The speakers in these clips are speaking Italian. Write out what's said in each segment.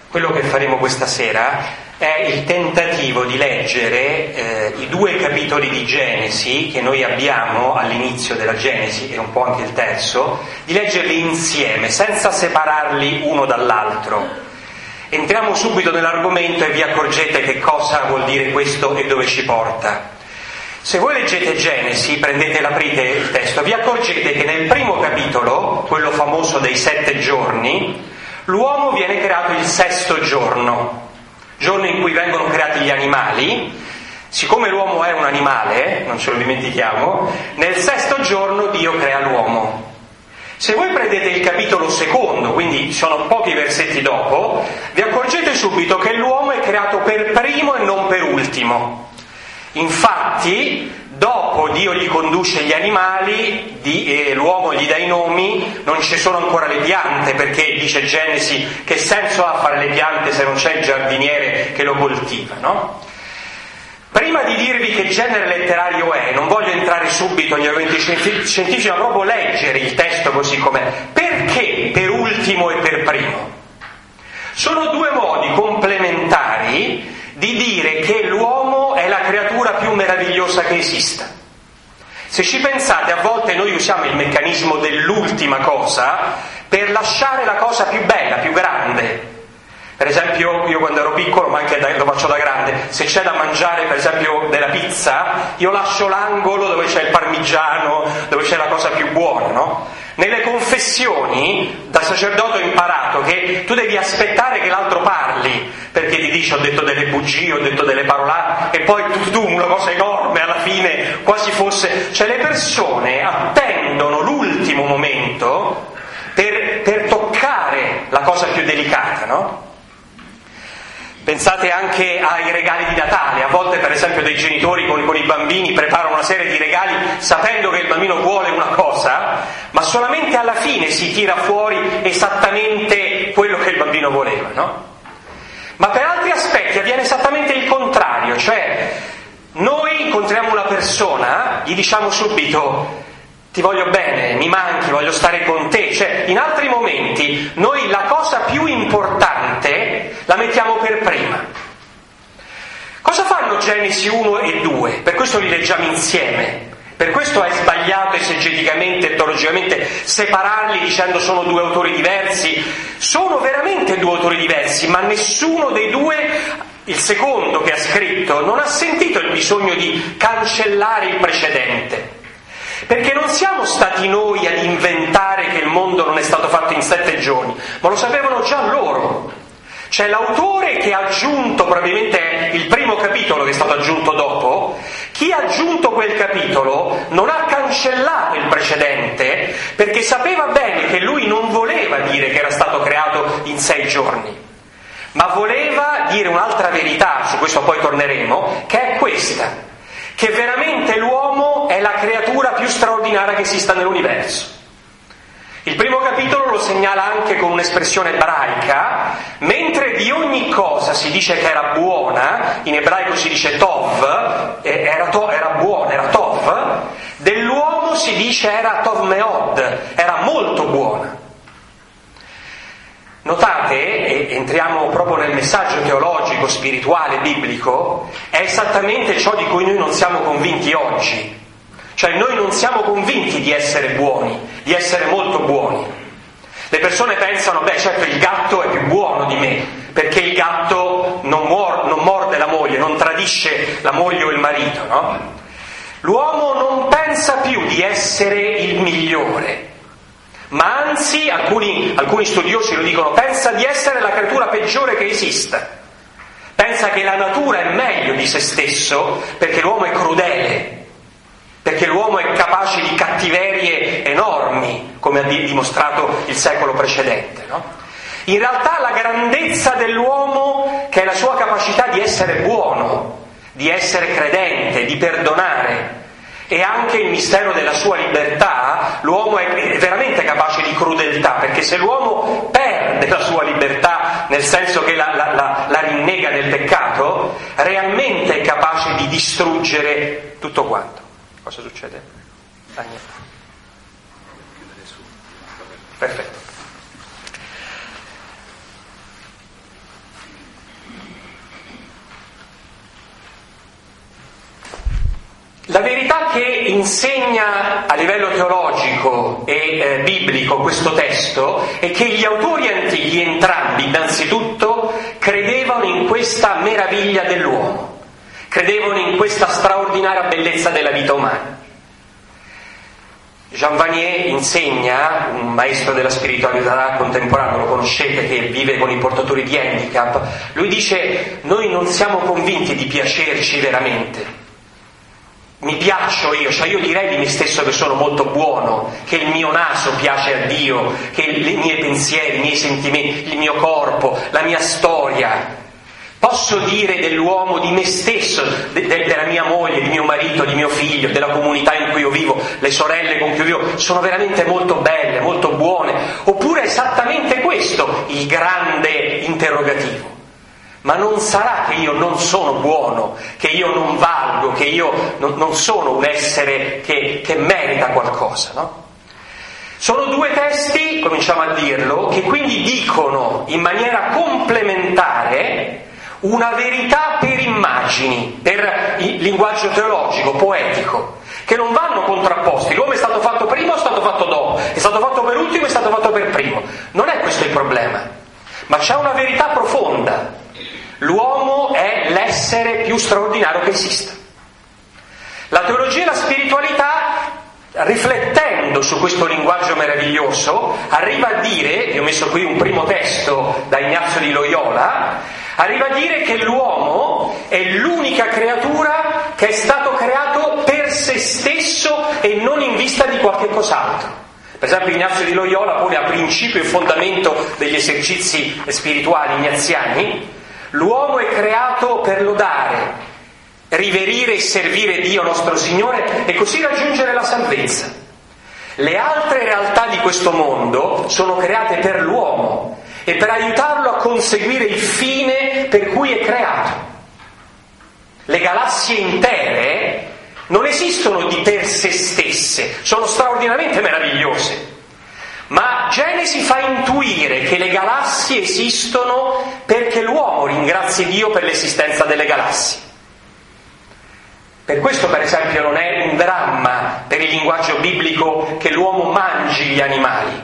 Quello che faremo questa sera è il tentativo di leggere i 2 capitoli di Genesi che noi abbiamo all'inizio della Genesi, e un po' anche il terzo, di leggerli insieme, senza separarli uno dall'altro. Entriamo subito nell'argomento e vi accorgete che cosa vuol dire questo e dove ci porta. Se voi leggete Genesi, aprite il testo, vi accorgete che nel primo capitolo, quello famoso dei 7 giorni, l'uomo viene creato il 6° giorno in cui vengono creati gli animali. Siccome l'uomo è un animale, non ce lo dimentichiamo, nel 6° giorno Dio crea l'uomo. Se voi prendete il capitolo 2, quindi sono pochi versetti dopo, vi accorgete subito che l'uomo è creato per primo e non per ultimo. Infatti, dopo Dio gli conduce gli animali, l'uomo gli dà i nomi, non ci sono ancora le piante, perché dice Genesi che senso ha fare le piante se non c'è il giardiniere che lo coltiva, no? Prima di dirvi che genere letterario è, non voglio entrare subito negli argomenti scientifici, ma proprio leggere il testo così com'è. Perché per ultimo e per primo? Sono 2 modi complementari di dire che l'uomo è la creatura più meravigliosa che esista. Se ci pensate, a volte noi usiamo il meccanismo dell'ultima cosa per lasciare la cosa più bella, più grande. Per esempio, io quando ero piccolo, ma anche lo faccio da grande, se c'è da mangiare, per esempio, della pizza, io lascio l'angolo dove c'è il parmigiano, dove c'è la cosa più buona, no? Nelle confessioni, da sacerdote ho imparato che tu devi aspettare che l'altro parli, perché ti dice ho detto delle bugie, ho detto delle parolate, e poi tu una cosa enorme alla fine, quasi fosse... Cioè le persone attendono l'ultimo momento per toccare la cosa più delicata, no? Pensate anche ai regali di Natale. A volte, per esempio, dei genitori con i bambini preparano una serie di regali sapendo che il bambino vuole una cosa, ma solamente alla fine si tira fuori esattamente quello che il bambino voleva, no? Ma per altri aspetti avviene esattamente il contrario, cioè noi incontriamo una persona, gli diciamo subito ti voglio bene, mi manchi, voglio stare con te. Cioè, in altri momenti noi la cosa più importante la mettiamo per prima. Cosa fanno Genesi 1 e 2? Per questo li leggiamo insieme. Per questo è sbagliato esegeticamente e teologicamente separarli dicendo sono 2 autori diversi. Sono veramente 2 autori diversi, ma nessuno dei 2, il secondo che ha scritto, non ha sentito il bisogno di cancellare il precedente. Perché non siamo stati noi ad inventare che il mondo non è stato fatto in 7 giorni, ma lo sapevano già loro. C'è l'autore che ha aggiunto, probabilmente il primo capitolo che è stato aggiunto dopo, chi ha aggiunto quel capitolo non ha cancellato il precedente, perché sapeva bene che lui non voleva dire che era stato creato in 6 giorni, ma voleva dire un'altra verità, su questo poi torneremo, che è questa. Che veramente l'uomo è la creatura più straordinaria che esista nell'universo. Il primo capitolo lo segnala anche con un'espressione ebraica, mentre di ogni cosa si dice che era buona, in ebraico si dice tov, era buona, era tov, dell'uomo si dice era tov meod, era molto buona. Notate, e entriamo proprio nel messaggio teologico, spirituale, biblico, è esattamente ciò di cui noi non siamo convinti oggi. Cioè noi non siamo convinti di essere buoni, di essere molto buoni. Le persone pensano, certo il gatto è più buono di me, perché il gatto non morde la moglie, non tradisce la moglie o il marito, no? L'uomo non pensa più di essere il migliore, ma anzi, alcuni studiosi lo dicono, pensa di essere la creatura peggiore che esista. Pensa che la natura è meglio di se stesso, perché l'uomo è crudele, perché l'uomo è capace di cattiverie enormi, come ha dimostrato il secolo precedente, no? In realtà la grandezza dell'uomo, che è la sua capacità di essere buono, di essere credente, di perdonare, e anche il mistero della sua libertà, l'uomo è veramente capace di crudeltà, perché se l'uomo perde la sua libertà, nel senso che la rinnega nel peccato, realmente è capace di distruggere tutto quanto. Cosa succede? Niente. Perfetto. insegna a livello teologico e biblico questo testo è che gli autori antichi, entrambi, innanzitutto, credevano in questa meraviglia dell'uomo, credevano in questa straordinaria bellezza della vita umana. Jean Vanier insegna, un maestro della spiritualità contemporanea, lo conoscete, che vive con i portatori di handicap. Lui dice: noi non siamo convinti di piacerci veramente. Mi piaccio io, cioè io direi di me stesso che sono molto buono, che il mio naso piace a Dio, che i miei pensieri, i miei sentimenti, il mio corpo, la mia storia. Posso dire dell'uomo, di me stesso, della mia moglie, di mio marito, di mio figlio, della comunità in cui io vivo, le sorelle con cui io vivo, sono veramente molto belle, molto buone. Oppure è esattamente questo il grande interrogativo. Ma non sarà che io non sono buono, che io non valgo, che io non sono un essere che merita qualcosa, no? Sono due testi, cominciamo a dirlo, che quindi dicono in maniera complementare una verità per immagini, per il linguaggio teologico, poetico, che non vanno contrapposti. L'uomo è stato fatto prima o è stato fatto dopo? È stato fatto per ultimo o è stato fatto per primo? Non è questo il problema, ma c'è una verità profonda. L'uomo è l'essere più straordinario che esista. La teologia e la spiritualità, riflettendo su questo linguaggio meraviglioso, arriva a dire, vi ho messo qui un primo testo da Ignazio di Loyola, arriva a dire che l'uomo è l'unica creatura che è stato creato per se stesso e non in vista di qualche cos'altro. Per esempio Ignazio di Loyola pone a principio e fondamento degli esercizi spirituali ignaziani: l'uomo è creato per lodare, riverire e servire Dio nostro Signore e così raggiungere la salvezza. Le altre realtà di questo mondo sono create per l'uomo e per aiutarlo a conseguire il fine per cui è creato. Le galassie intere non esistono di per se stesse, sono straordinariamente meravigliose. Ma Genesi fa intuire che le galassie esistono perché l'uomo ringrazi Dio per l'esistenza delle galassie. Per questo, per esempio, non è un dramma per il linguaggio biblico che l'uomo mangi gli animali,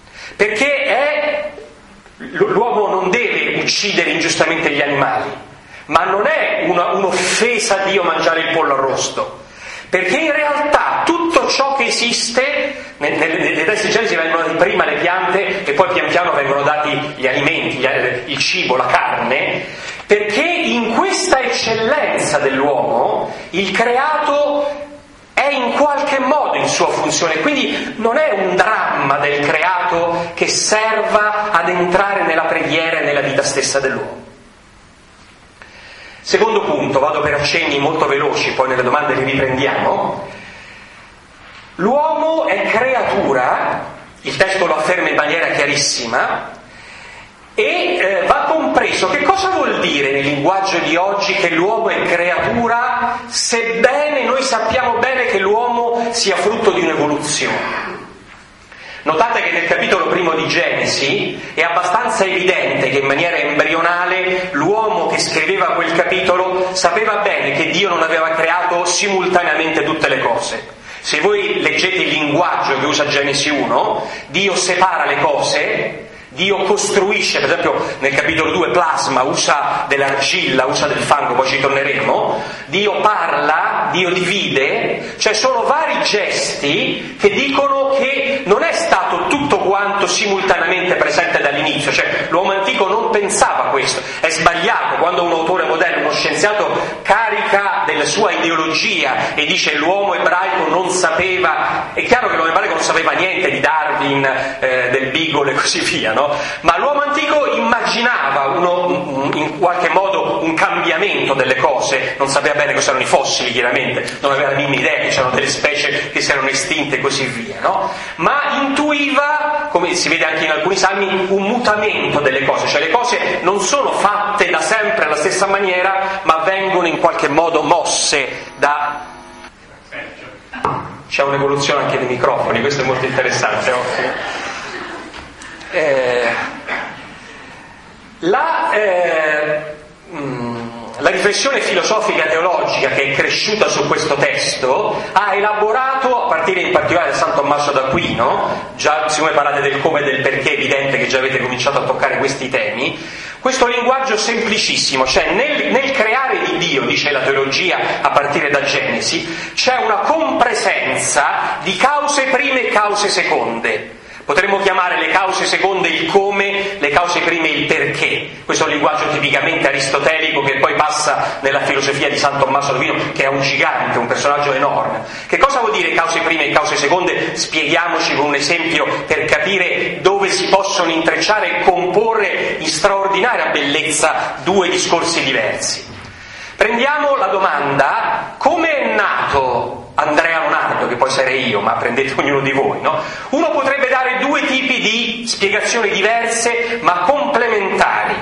perché l'uomo non deve uccidere ingiustamente gli animali, ma non è un'offesa a Dio mangiare il pollo arrosto. Perché in realtà tutto ciò che esiste, nei testi Genesi vengono dati prima le piante e poi pian piano vengono dati gli alimenti, il cibo, la carne, perché in questa eccellenza dell'uomo il creato è in qualche modo in sua funzione, quindi non è un dramma del creato che serva ad entrare nella preghiera e nella vita stessa dell'uomo. Secondo punto, vado per accenni molto veloci, poi nelle domande li riprendiamo. L'uomo è creatura, il testo lo afferma in maniera chiarissima, e va compreso che cosa vuol dire nel linguaggio di oggi che l'uomo è creatura, sebbene noi sappiamo bene che l'uomo sia frutto di un'evoluzione. Notate che nel capitolo primo di Genesi è abbastanza evidente che in maniera embrionale l'uomo che scriveva quel capitolo sapeva bene che Dio non aveva creato simultaneamente tutte le cose. Se voi leggete il linguaggio che usa Genesi 1, Dio separa le cose, Dio costruisce, per esempio nel capitolo 2 plasma, usa dell'argilla, usa del fango, poi ci torneremo, Dio parla, Dio divide, cioè sono vari gesti che dicono che non è stato tutto quanto simultaneamente presente dall'inizio, cioè l'uomo antico non pensava questo, è sbagliato quando un autore moderno, uno scienziato, carica della sua ideologia e dice l'uomo ebraico non sapeva, è chiaro che l'uomo ebraico non sapeva niente di Darwin, del Beagle e così via, no? Ma l'uomo antico immaginava in qualche modo un cambiamento delle cose, non sapeva bene cosa erano i fossili, chiaramente, non aveva la minima idea che c'erano delle specie che si erano estinte e così via, no? Ma intuiva, come si vede anche in alcuni salmi, un mutamento delle cose, cioè le cose non sono fatte da sempre alla stessa maniera, ma vengono in qualche modo mosse da... C'è un'evoluzione anche dei microfoni, questo è molto interessante, ottimo. La riflessione filosofica teologica che è cresciuta su questo testo ha elaborato, a partire in particolare da San Tommaso d'Aquino, già siccome parlate del come e del perché è evidente che già avete cominciato a toccare questi temi, questo linguaggio semplicissimo, cioè nel creare di Dio, dice la teologia a partire da Genesi, c'è una compresenza di cause prime e cause seconde. Potremmo chiamare le cause seconde il come, le cause prime il perché. Questo è un linguaggio tipicamente aristotelico che poi passa nella filosofia di San Tommaso d'Aquino, che è un gigante, un personaggio enorme. Che cosa vuol dire cause prime e cause seconde? Spieghiamoci con un esempio per capire dove si possono intrecciare e comporre in straordinaria bellezza due discorsi diversi. Prendiamo la domanda: come è nato Andrea Lonardo, che poi sarei io, ma prendete ognuno di voi, no? Uno potrebbe dare due tipi di spiegazioni diverse ma complementari.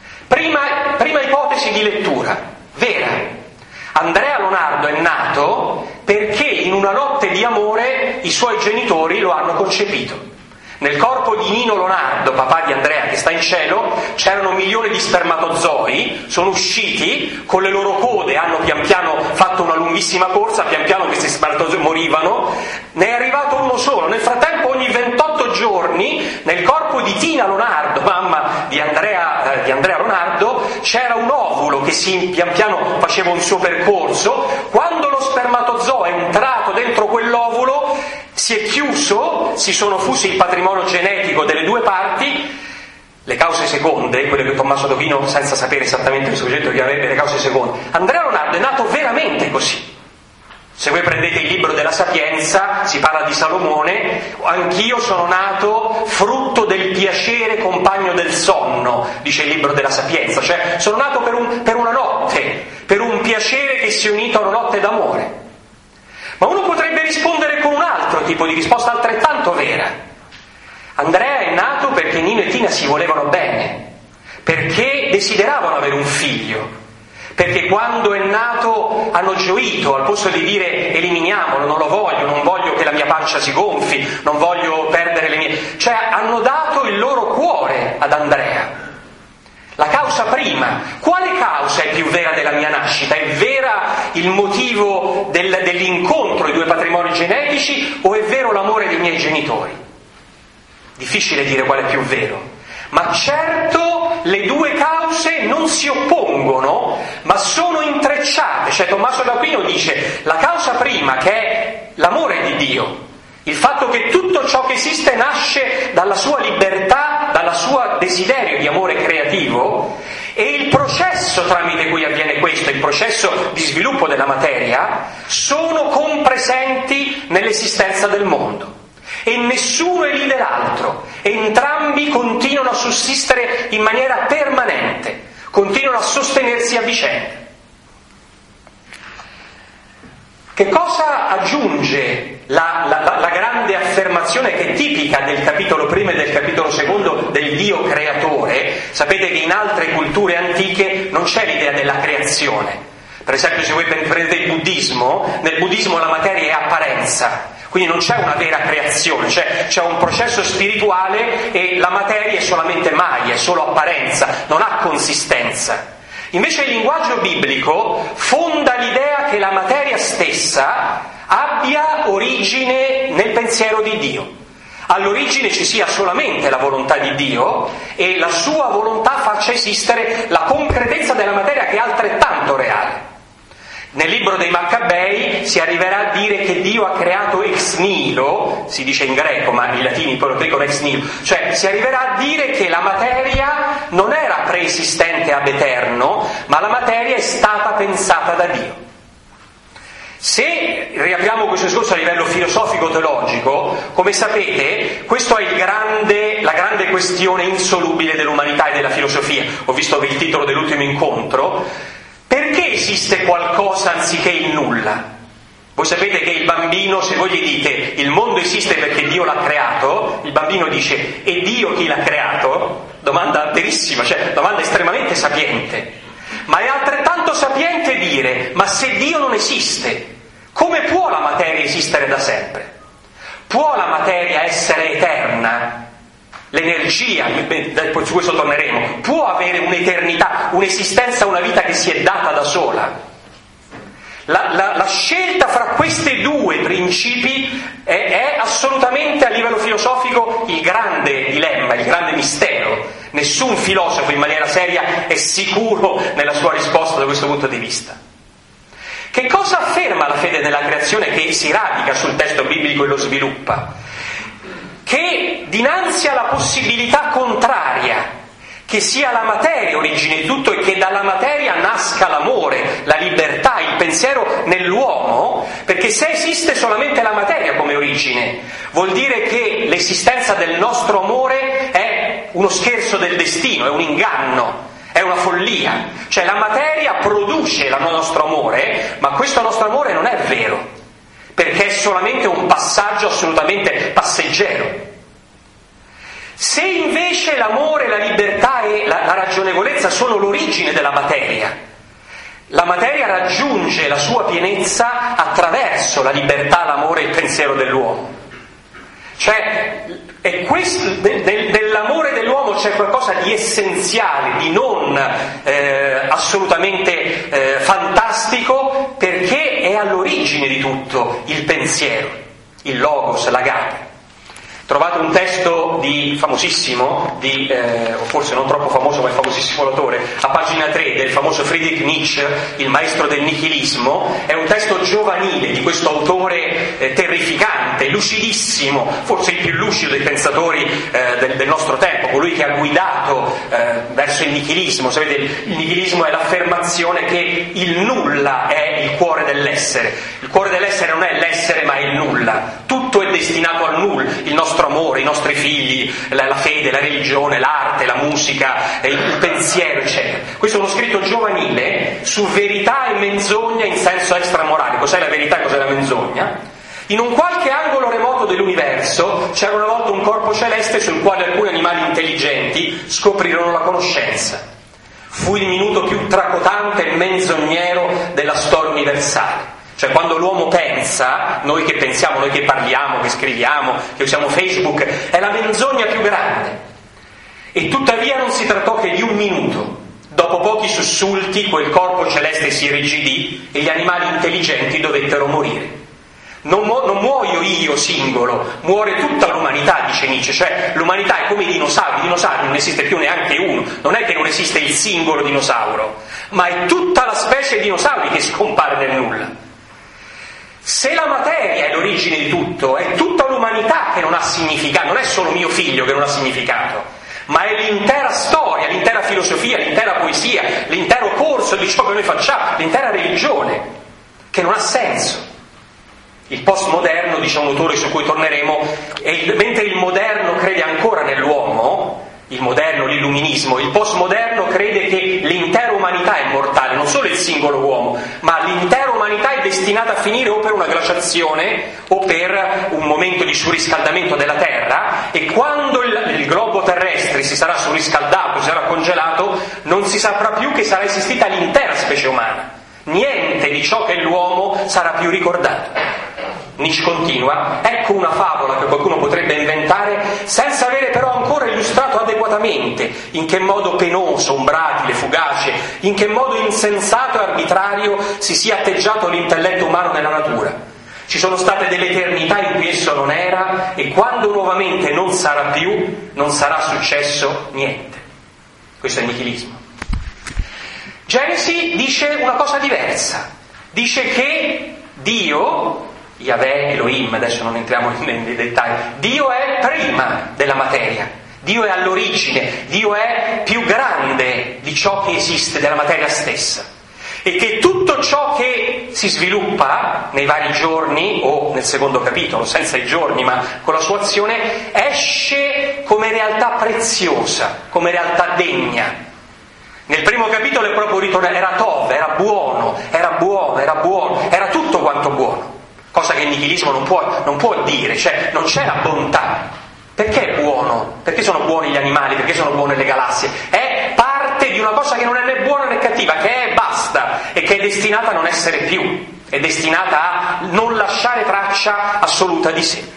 Prima ipotesi di lettura, vera. Andrea Lonardo è nato perché in una notte di amore i suoi genitori lo hanno concepito. Nel corpo di Nino Lonardo, papà di Andrea che sta in cielo, c'erano milioni di spermatozoi, sono usciti, con le loro code hanno pian piano fatto una lunghissima corsa, pian piano questi spermatozoi morivano, ne è arrivato uno solo. Nel frattempo ogni 28 giorni nel corpo di Tina Lonardo, mamma di Andrea Lonardo, c'era un ovulo che pian piano faceva un suo percorso. Quando lo spermatozoo è entrato dentro quell'ovulo, si è chiuso, si sono fusi il patrimonio genetico delle due parti. Le cause seconde, quelle che Tommaso d'Aquino, senza sapere esattamente il soggetto che avrebbe le cause seconde, Andrea Lonardo è nato veramente così. Se voi prendete il libro della Sapienza, si parla di Salomone: anch'io sono nato frutto del piacere compagno del sonno, dice il libro della Sapienza, cioè sono nato per una notte, per un piacere che si è unito a una notte d'amore. Ma uno potrebbe rispondere con un altro tipo di risposta altrettanto vera. Andrea è nato perché Nino e Tina si volevano bene, perché desideravano avere un figlio, perché quando è nato hanno gioito, al posto di dire eliminiamolo, non lo voglio, non voglio che la mia pancia si gonfi, non voglio perdere le mie... Cioè hanno dato il loro cuore ad Andrea. La causa prima. Quale causa è più vera della mia nascita? È vera il motivo dell'incontro dei due patrimoni genetici o è vero l'amore dei miei genitori? Difficile dire quale è più vero. Ma certo le due cause non si oppongono, ma sono intrecciate. Cioè Tommaso d'Aquino dice: la causa prima, che è l'amore di Dio, il fatto che tutto ciò che esiste nasce dalla sua libertà, dal suo desiderio di amore creativo, e il processo tramite cui avviene questo, il processo di sviluppo della materia, sono compresenti nell'esistenza del mondo. E nessuno elide l'altro, entrambi continuano a sussistere in maniera permanente, continuano a sostenersi a vicenda. Che cosa aggiunge la grande affermazione che è tipica del capitolo primo e del capitolo secondo del Dio creatore? Sapete che in altre culture antiche non c'è l'idea della creazione. Per esempio, se voi prendete il buddismo, nel buddismo la materia è apparenza, quindi non c'è una vera creazione, c'è un processo spirituale e la materia è solamente maya, è solo apparenza, non ha consistenza. Invece il linguaggio biblico fonda l'idea che la materia stessa abbia origine nel pensiero di Dio. All'origine ci sia solamente la volontà di Dio e la sua volontà faccia esistere la concretezza della materia, che è altrettanto reale. Nel libro dei Maccabei si arriverà a dire che Dio ha creato ex nihilo, si dice in greco, ma i latini poi lo dicono ex nihilo, cioè si arriverà a dire che la materia non era preesistente ab eterno, ma la materia è stata pensata da Dio. Se riapriamo questo discorso a livello filosofico-teologico, come sapete, questa è la grande questione insolubile dell'umanità e della filosofia. Ho visto il titolo dell'ultimo incontro. Perché esiste qualcosa anziché il nulla? Voi sapete che il bambino, se voi gli dite il mondo esiste perché Dio l'ha creato, il bambino dice: e Dio chi l'ha creato? Domanda verissima, cioè domanda estremamente sapiente. Ma è altrettanto sapiente dire: ma se Dio non esiste, come può la materia esistere da sempre? Può la materia essere eterna? L'energia, su questo torneremo, può avere un'eternità un'eternità, un'esistenza, una vita che si è data da sola. La scelta fra questi due principi è assolutamente a livello filosofico il grande dilemma, il grande mistero. Nessun filosofo in maniera seria è sicuro nella sua risposta da questo punto di vista. Che cosa afferma la fede nella creazione che si radica sul testo biblico e lo sviluppa? Che dinanzi alla possibilità contraria, che sia la materia origine di tutto e che dalla materia nasca l'amore, la libertà, il pensiero nell'uomo, perché se esiste solamente la materia come origine, vuol dire che l'esistenza del nostro amore è uno scherzo del destino, è un inganno, è una follia. Cioè la materia produce il nostro amore, ma questo nostro amore non è vero, perché è solamente un passaggio assolutamente passeggero. Se invece l'amore, la libertà e la ragionevolezza sono l'origine della materia, la materia raggiunge la sua pienezza attraverso la libertà, l'amore e il pensiero dell'uomo. Cioè, nell'amore dell'uomo c'è qualcosa di essenziale, di non assolutamente fantastico, perché è all'origine di tutto il pensiero, il logos, l'agape. Trovate un testo famosissimo, o forse non troppo famoso ma è famosissimo l'autore, a pagina 3 del famoso Friedrich Nietzsche, il maestro del nichilismo. È un testo giovanile di questo autore terrificante, lucidissimo, forse il più lucido dei pensatori del nostro tempo, colui che ha guidato verso il nichilismo. Sapete, il nichilismo è l'affermazione che il nulla è il cuore dell'essere. Il cuore dell'essere non è l'essere ma è il nulla. Tutto è destinato al nulla, il nostro amore, i nostri figli, la fede, la religione, l'arte, la musica, il pensiero, eccetera. Questo è uno scritto giovanile su verità e menzogna in senso extramorale. Cos'è la verità e cos'è la menzogna? In un qualche angolo remoto dell'universo c'era una volta un corpo celeste sul quale alcuni animali intelligenti scoprirono la conoscenza. Fu il minuto più tracotante e menzognero della storia universale. Cioè quando l'uomo pensa, noi che pensiamo, noi che parliamo, che scriviamo, che usiamo Facebook, è la menzogna più grande. E tuttavia non si trattò che di un minuto. Dopo pochi sussulti quel corpo celeste si irrigidì e gli animali intelligenti dovettero morire. Non muoio io singolo, muore tutta l'umanità, dice Nietzsche. Cioè l'umanità è come i dinosauri non esiste più neanche uno. Non è che non esiste il singolo dinosauro, ma è tutta la specie di dinosauri che scompare nel nulla. Se la materia è l'origine di tutto, è tutta l'umanità che non ha significato, non è solo mio figlio che non ha significato, ma è l'intera storia, l'intera filosofia, l'intera poesia, l'intero corso di ciò che noi facciamo, l'intera religione, che non ha senso. Il postmoderno, dice un autore su cui torneremo, mentre il moderno crede ancora nell'uomo, il moderno, l'illuminismo, il postmoderno crede che l'intera umanità è mortale, non solo il singolo uomo, ma l'intera umanità è destinata a finire o per una glaciazione o per un momento di surriscaldamento della Terra, e quando il globo terrestre si sarà surriscaldato, si sarà congelato, non si saprà più che sarà esistita l'intera specie umana. Niente di ciò che è l'uomo sarà più ricordato. Nietzsche continua: ecco una favola che qualcuno potrebbe inventare senza avere però ancora illustrato adeguatamente in che modo penoso, umbratile, fugace, in che modo insensato e arbitrario si sia atteggiato l'intelletto umano nella natura. Ci sono state delle eternità in cui esso non era, e quando nuovamente non sarà più, non sarà successo niente. Questo è il nichilismo. Genesi dice una cosa diversa, dice che Dio, Yahweh, Elohim, adesso non entriamo nei dettagli, Dio è prima della materia, Dio è all'origine, Dio è più grande di ciò che esiste, della materia stessa, e che tutto ciò che si sviluppa nei vari giorni, o nel secondo capitolo, senza i giorni ma con la sua azione, esce come realtà preziosa, come realtà degna. Nel primo capitolo è proprio ritornato, era Tov, era buono, era tutto quanto buono. Cosa che il nichilismo non può dire, cioè non c'è la bontà. Perché è buono? Perché sono buoni gli animali? Perché sono buone le galassie? È parte di una cosa che non è né buona né cattiva, che è basta, e che è destinata a non essere più, è destinata a non lasciare traccia assoluta di sé.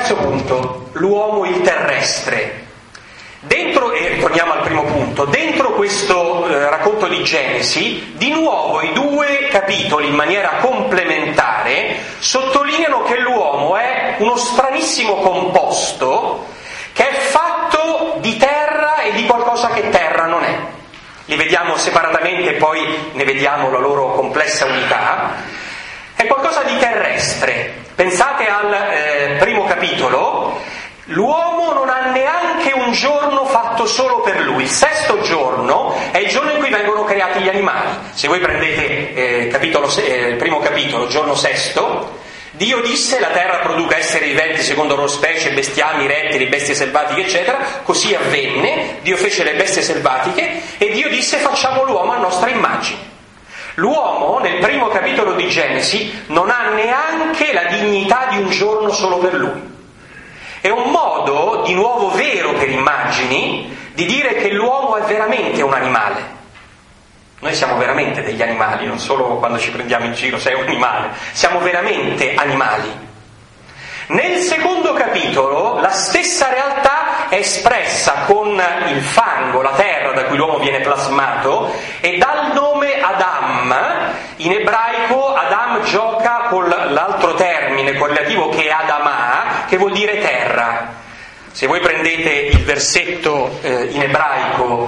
Terzo punto, l'uomo il terrestre. Dentro, e torniamo al primo punto, dentro questo racconto di Genesi, di nuovo i due capitoli in maniera complementare sottolineano che l'uomo è uno stranissimo composto che è fatto di terra e di qualcosa che terra non è. Li vediamo separatamente, poi ne vediamo la loro complessa unità. È qualcosa di terrestre. Pensate al primo capitolo. L'uomo non ha neanche un giorno fatto solo per lui. Il sesto giorno è il giorno in cui vengono creati gli animali. Se voi prendete il primo capitolo, giorno sesto, Dio disse: la terra produca esseri viventi secondo loro specie, bestiami, rettili, bestie selvatiche, eccetera. Così avvenne. Dio fece le bestie selvatiche e Dio disse: facciamo l'uomo a nostra immagine. L'uomo, nel primo capitolo di Genesi, non ha neanche la dignità di un giorno solo per lui. È un modo, di nuovo vero per immagini, di dire che l'uomo è veramente un animale. Noi siamo veramente degli animali, non solo quando ci prendiamo in giro sei un animale, siamo veramente animali. Nel secondo capitolo la stessa realtà è espressa con il fango, la terra da cui l'uomo viene plasmato, e dal nome Adam. In ebraico Adam gioca con l'altro termine correlativo che è Adamah, che vuol dire terra. Se voi prendete il versetto in ebraico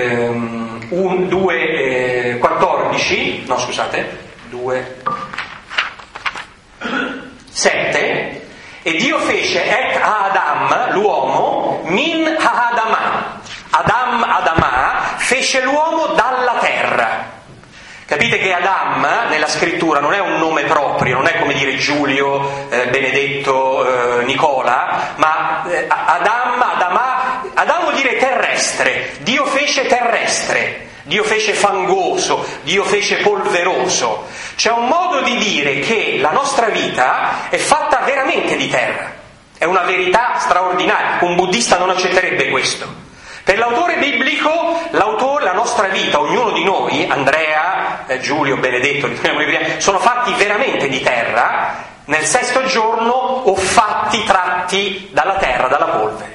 2:7, e Dio fece et Adam, l'uomo, min ha-adamah. Adam, Adamah, fece l'uomo dalla terra. Capite che Adam nella scrittura non è un nome proprio, non è come dire Giulio, Benedetto, Nicola, ma Adam vuol dire terrestre. Dio fece terrestre, Dio fece fangoso, Dio fece polveroso. C'è un modo di dire che la nostra vita è fatta veramente di terra. È una verità straordinaria. Un buddista non accetterebbe questo. Per l'autore biblico, la nostra vita, ognuno di noi, Andrea, Giulio, Benedetto, sono fatti veramente di terra, nel sesto giorno, o tratti dalla terra, dalla polvere.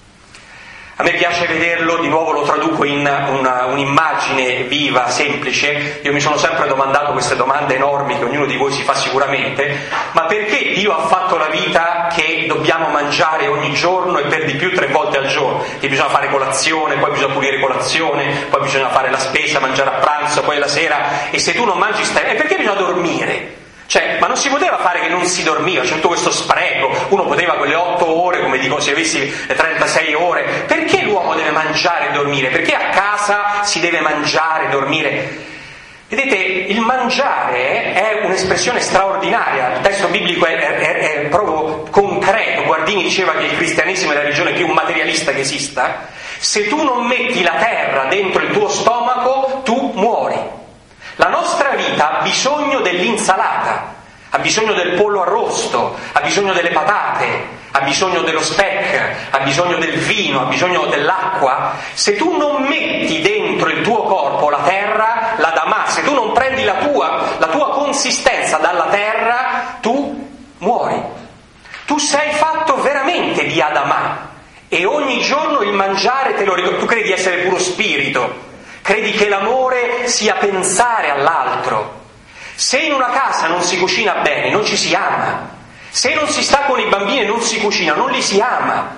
A me piace vederlo, di nuovo lo traduco in un'immagine viva, semplice. Io mi sono sempre domandato queste domande enormi che ognuno di voi si fa sicuramente, ma perché Dio ha fatto la vita che dobbiamo mangiare ogni giorno e per di più 3 volte al giorno? Che bisogna fare colazione, poi bisogna pulire colazione, poi bisogna fare la spesa, mangiare a pranzo, poi la sera, e se tu non mangi stai... E perché bisogna dormire? Cioè, ma non si poteva fare che non si dormiva, c'è tutto questo spreco, uno poteva quelle 8 ore, come dico, se avessi 36 ore, perché l'uomo deve mangiare e dormire? Perché a casa si deve mangiare e dormire? Vedete, il mangiare è un'espressione straordinaria, il testo biblico è proprio concreto. Guardini diceva che il cristianesimo è la religione più materialista che esista. Se tu non metti la terra dentro il tuo stomaco, tu muori. La nostra vita ha bisogno dell'insalata, ha bisogno del pollo arrosto, ha bisogno delle patate, ha bisogno dello speck, ha bisogno del vino, ha bisogno dell'acqua. Se tu non metti dentro il tuo corpo la terra, l'Adamah, se tu non prendi la tua consistenza dalla terra, tu muori. Tu sei fatto veramente di Adamah, e ogni giorno il mangiare te lo ricordi. Tu credi di essere puro spirito? Credi che l'amore sia pensare all'altro? Se in una casa non si cucina bene, non ci si ama. Se non si sta con i bambini e non si cucina, non li si ama.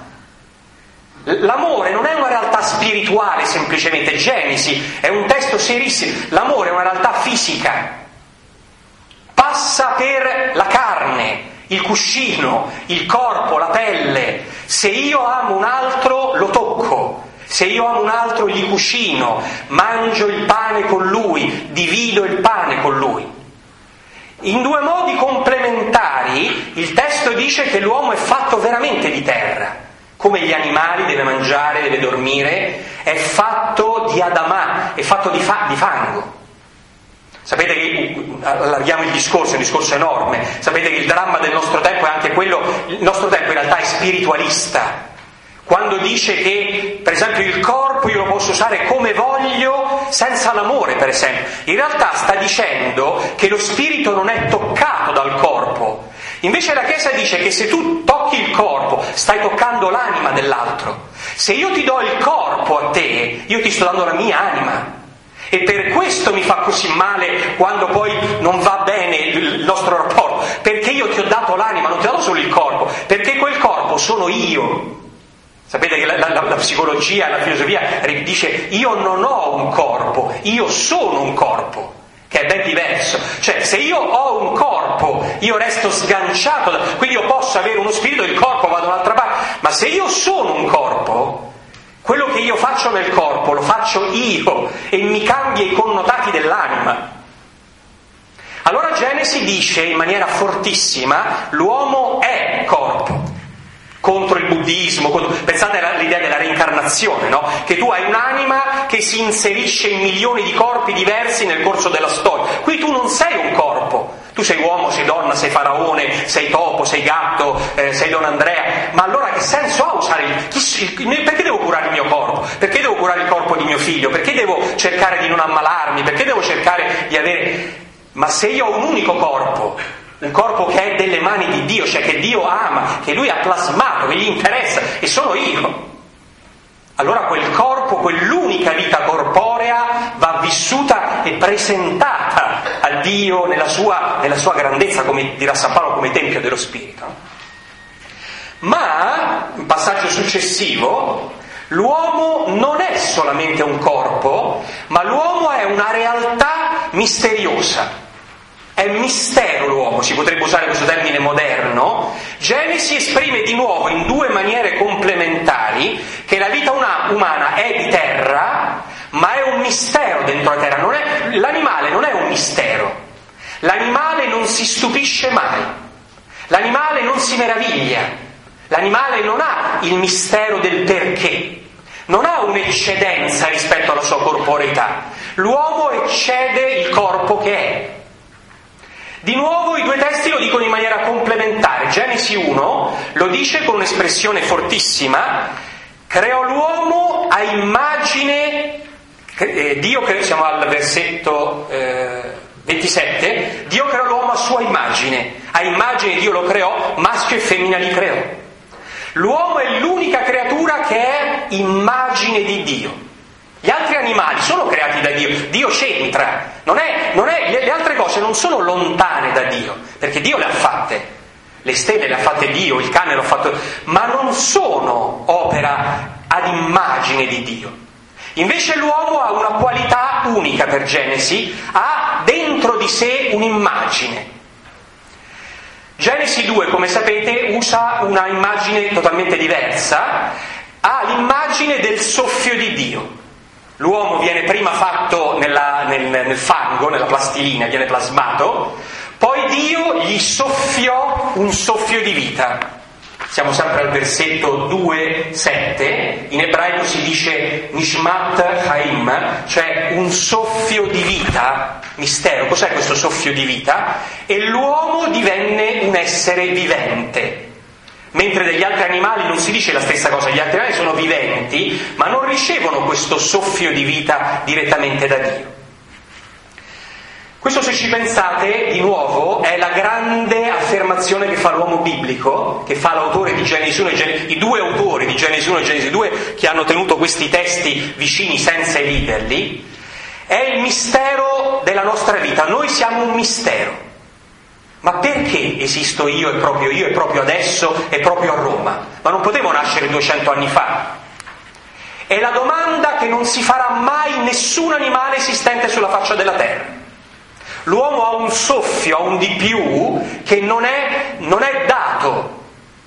L'amore non è una realtà spirituale semplicemente. Genesi è un testo serissimo. L'amore è una realtà fisica. Passa per la carne, il cuscino, il corpo, la pelle. Se io amo un altro, lo tocco. Se io amo un altro, gli cucino, mangio il pane con lui, divido il pane con lui. In 2 modi complementari il testo dice che l'uomo è fatto veramente di terra. Come gli animali, deve mangiare, deve dormire, è fatto di Adamah, è fatto di fango. Sapete che, allarghiamo il discorso, è un discorso enorme, sapete che il dramma del nostro tempo è anche quello, il nostro tempo in realtà è spiritualista. Quando dice che, per esempio, il corpo io lo posso usare come voglio senza l'amore, per esempio. In realtà sta dicendo che lo spirito non è toccato dal corpo, Invece la Chiesa dice che se tu tocchi il corpo, stai toccando l'anima dell'altro. Se io ti do il corpo a te, io ti sto dando la mia anima. E per questo mi fa così male quando poi non va bene il nostro rapporto, perché io ti ho dato l'anima, non ti ho dato solo il corpo, perché quel corpo sono io. Sapete che la psicologia, la filosofia dice io non ho un corpo, io sono un corpo, che è ben diverso. Cioè, se io ho un corpo, io resto sganciato, quindi io posso avere uno spirito, il corpo va da un'altra parte, ma se io sono un corpo, quello che io faccio nel corpo lo faccio io e mi cambia i connotati dell'anima. Allora Genesi dice in maniera fortissima: l'uomo è corpo. Contro il buddismo, pensate all'idea della reincarnazione, no? Che tu hai un'anima che si inserisce in milioni di corpi diversi nel corso della storia. Qui tu non sei un corpo, tu sei uomo, sei donna, sei faraone, sei topo, sei gatto, sei Don Andrea. Ma allora che senso ha usare perché devo curare il mio corpo? Perché devo curare il corpo di mio figlio? Perché devo cercare di non ammalarmi? Perché devo cercare di avere... Ma se io ho un unico corpo, un corpo che è delle mani di Dio, cioè che Dio ama, che Lui ha plasmato, che gli interessa, e sono io, allora quel corpo, quell'unica vita corporea va vissuta e presentata a Dio nella sua grandezza, come dirà San Paolo, come tempio dello Spirito. Ma, in passaggio successivo, l'uomo non è solamente un corpo, ma l'uomo è una realtà misteriosa. È mistero l'uomo, si potrebbe usare questo termine moderno. Genesi esprime di nuovo in due maniere complementari che la vita umana è di terra, ma è un mistero dentro la terra. L'animale non è un mistero, l'animale non si stupisce mai, l'animale non si meraviglia, l'animale non ha il mistero del perché, non ha un'eccedenza rispetto alla sua corporeità. L'uomo eccede il corpo che è. Di nuovo i due testi lo dicono in maniera complementare. Genesi 1 lo dice con un'espressione fortissima: creò l'uomo a immagine, Dio creò, siamo al versetto 27, Dio creò l'uomo a sua immagine, a immagine Dio lo creò, maschio e femmina li creò. L'uomo è l'unica creatura che è immagine di Dio. Gli altri animali sono creati da Dio, Dio c'entra, le altre cose non sono lontane da Dio, perché Dio le ha fatte, le stelle le ha fatte Dio, il cane l'ha fatto, ma non sono opera ad immagine di Dio. Invece l'uomo ha una qualità unica per Genesi, ha dentro di sé un'immagine. Genesi 2, come sapete, usa una immagine totalmente diversa, ha l'immagine del soffio di Dio. L'uomo viene prima fatto nel fango, nella plastilina, viene plasmato, poi Dio gli soffiò un soffio di vita. Siamo sempre al versetto 2,7, in ebraico si dice Nishmat Haim, cioè un soffio di vita, mistero. Cos'è questo soffio di vita? E l'uomo divenne un essere vivente. Mentre degli altri animali non si dice la stessa cosa, gli altri animali sono viventi, ma non ricevono questo soffio di vita direttamente da Dio. Questo, se ci pensate, di nuovo, è la grande affermazione che fa l'uomo biblico, che fa l'autore di Genesi 1 i due autori di Genesi 1 e Genesi 2, che hanno tenuto questi testi vicini senza eliderli. È il mistero della nostra vita. Noi siamo un mistero. Ma perché esisto io e proprio adesso e proprio a Roma? Ma non potevo nascere 200 anni fa? È la domanda che non si farà mai nessun animale esistente sulla faccia della terra. L'uomo ha un soffio, ha un di più che non è dato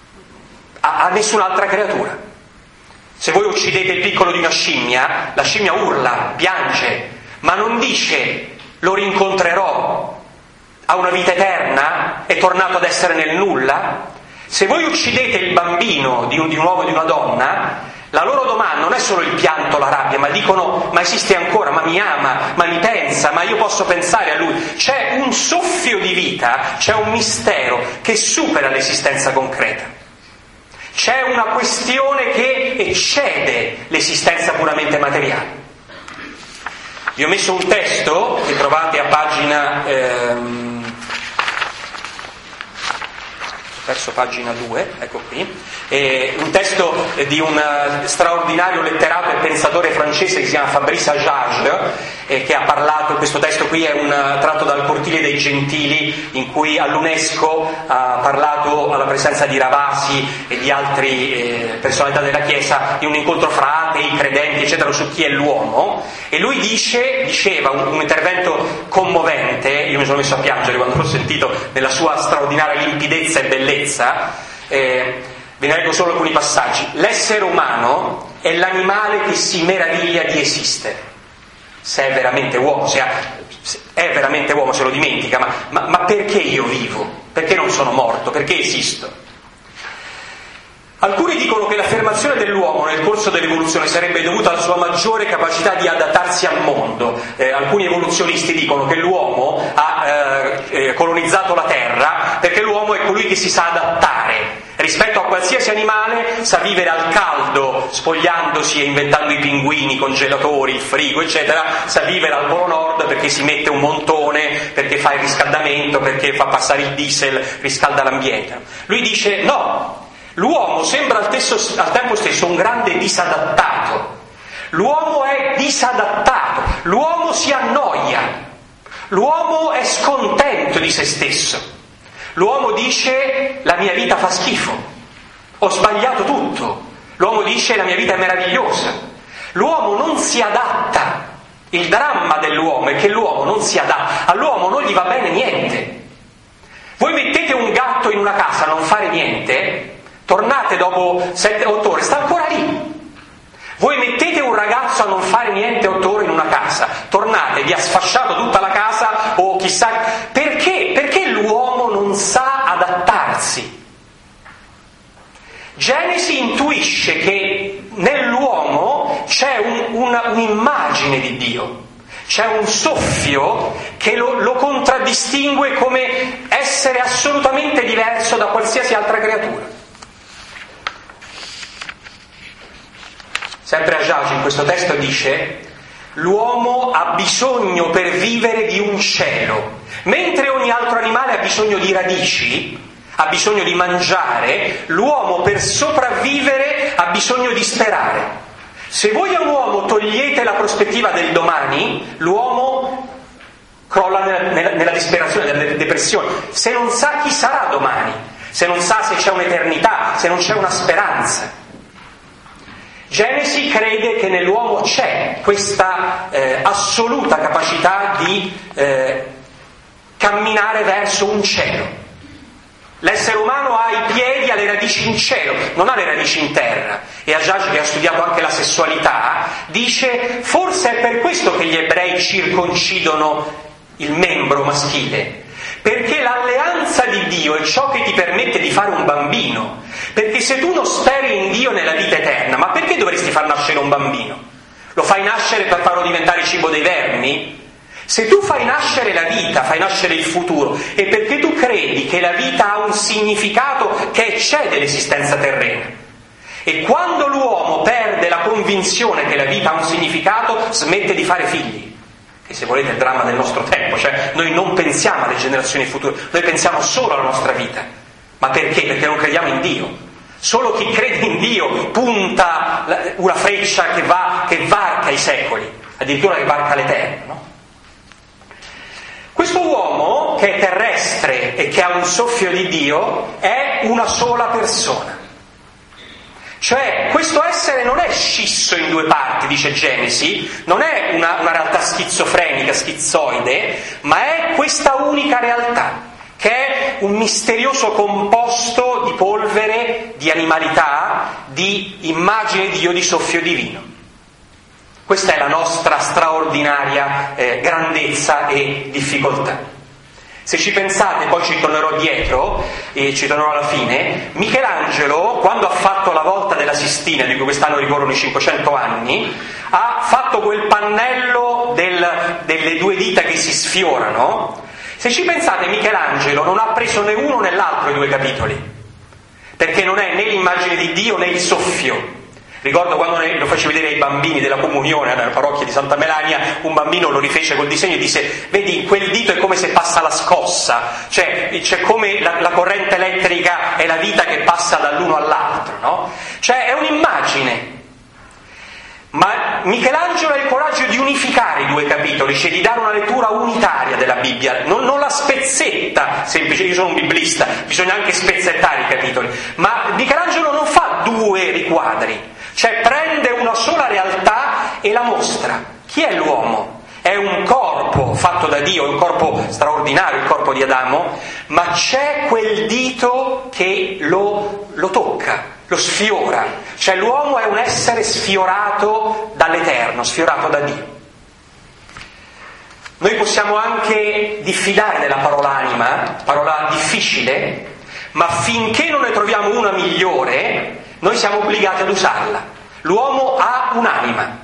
a nessun'altra creatura. Se voi uccidete il piccolo di una scimmia, la scimmia urla, piange, ma non dice lo rincontrerò, ha una vita eterna, è tornato ad essere nel nulla. Se voi uccidete il bambino di un uomo e di una donna, la loro domanda non è solo il pianto, la rabbia, ma dicono: ma esiste ancora, ma mi ama, ma mi pensa, ma io posso pensare a lui. C'è un soffio di vita, c'è un mistero che supera l'esistenza concreta. C'è una questione che eccede l'esistenza puramente materiale. Vi ho messo un testo che trovate a pagina verso pagina 2, ecco qui, un testo di un straordinario letterato e pensatore francese che si chiama Fabrice Agage, che ha parlato, questo testo qui è tratto dal Cortile dei Gentili, in cui all'UNESCO ha parlato alla presenza di Ravasi e di altri personalità della Chiesa di un incontro fra atei, credenti, eccetera, su chi è l'uomo, e lui diceva un intervento commovente, io mi sono messo a piangere quando l'ho sentito nella sua straordinaria limpidezza e bellezza. Ve ne leggo solo alcuni passaggi. L'essere umano è l'animale che si meraviglia di esistere, se è veramente uomo, se è veramente uomo, se lo dimentica, ma perché io vivo? Perché non sono morto? Perché esisto? Alcuni dicono che l'affermazione dell'uomo nel corso dell'evoluzione sarebbe dovuta alla sua maggiore capacità di adattarsi al mondo. Alcuni evoluzionisti dicono che l'uomo ha colonizzato la Terra perché l'uomo è colui che si sa adattare. Rispetto a qualsiasi animale sa vivere al caldo, spogliandosi e inventando i pinguini, i congelatori, il frigo, eccetera, sa vivere al Polo Nord perché si mette un montone, perché fa il riscaldamento, perché fa passare il diesel, riscalda l'ambiente. Lui dice no. L'uomo sembra al tempo stesso un grande disadattato. L'uomo è disadattato, l'uomo si annoia, l'uomo è scontento di se stesso. L'uomo dice la mia vita fa schifo, ho sbagliato tutto. L'uomo dice la mia vita è meravigliosa. L'uomo non si adatta. Il dramma dell'uomo è che l'uomo non si adatta, all'uomo non gli va bene niente. Voi mettete un gatto in una casa a non fare niente, tornate dopo 7-8 ore, sta ancora lì. Voi mettete un ragazzo a non fare niente 8 ore in una casa, tornate, vi ha sfasciato tutta la casa o chissà... Perché? Perché l'uomo non sa adattarsi. Genesi intuisce che nell'uomo c'è un'immagine di Dio, c'è un soffio che lo contraddistingue come essere assolutamente diverso da qualsiasi altra creatura. Sempre Agage in questo testo dice: l'uomo ha bisogno per vivere di un cielo, mentre ogni altro animale ha bisogno di radici, ha bisogno di mangiare, l'uomo per sopravvivere ha bisogno di sperare. Se voi a un uomo togliete la prospettiva del domani, l'uomo crolla nella disperazione, nella depressione, se non sa chi sarà domani, se non sa se c'è un'eternità, se non c'è una speranza. Genesi crede che nell'uomo c'è questa assoluta capacità di camminare verso un cielo. L'essere umano ha i piedi, ha le radici in cielo, non ha le radici in terra. E Agage, che ha studiato anche la sessualità, dice: forse è per questo che gli ebrei circoncidono il membro maschile, perché l'alleanza di Dio è ciò che ti permette di fare un bambino. Perché se tu non speri in Dio nella vita eterna, ma perché dovresti far nascere un bambino? Lo fai nascere per farlo diventare cibo dei vermi? Se tu fai nascere la vita, fai nascere il futuro, è perché tu credi che la vita ha un significato che eccede l'esistenza terrena. E quando l'uomo perde la convinzione che la vita ha un significato, smette di fare figli. Che se volete è il dramma del nostro tempo, cioè noi non pensiamo alle generazioni future, noi pensiamo solo alla nostra vita. Ma perché? Perché non crediamo in Dio. Solo chi crede in Dio punta una freccia che varca i secoli, addirittura che varca l'eterno, no? Questo uomo, che è terrestre e che ha un soffio di Dio, è una sola persona. Cioè, questo essere non è scisso in due parti, dice Genesi, non è una realtà schizofrenica, schizoide, ma è questa unica realtà, che è un misterioso composto di polvere, di animalità, di immagine di Dio, di soffio divino. Questa è la nostra straordinaria grandezza e difficoltà. Se ci pensate, poi ci tornerò dietro e ci tornerò alla fine, Michelangelo, quando ha fatto la volta della Sistina, di cui quest'anno ricorrono i 500 anni, ha fatto quel pannello delle due dita che si sfiorano. Se ci pensate, Michelangelo non ha preso né uno né l'altro i due capitoli, perché non è né l'immagine di Dio né il soffio. Ricordo quando lo feci vedere ai bambini della comunione alla parrocchia di Santa Melania, un bambino lo rifece col disegno e disse: vedi, quel dito è come se passa la scossa, cioè c'è come la corrente elettrica è la vita che passa dall'uno all'altro, no? Cioè è un'immagine. Ma Michelangelo ha il coraggio di unificare i due capitoli, cioè di dare una lettura unitaria della Bibbia, non la spezzetta semplice. Io sono un biblista, bisogna anche spezzettare i capitoli, ma Michelangelo non fa due riquadri, cioè prende una sola realtà e la mostra. Chi è l'uomo? È un corpo fatto da Dio, un corpo straordinario, il corpo di Adamo, ma c'è quel dito che lo tocca, lo sfiora. Cioè l'uomo è un essere sfiorato dall'Eterno, sfiorato da Dio. Noi possiamo anche diffidare della parola anima, parola difficile, ma finché non ne troviamo una migliore, noi siamo obbligati ad usarla. L'uomo ha un'anima.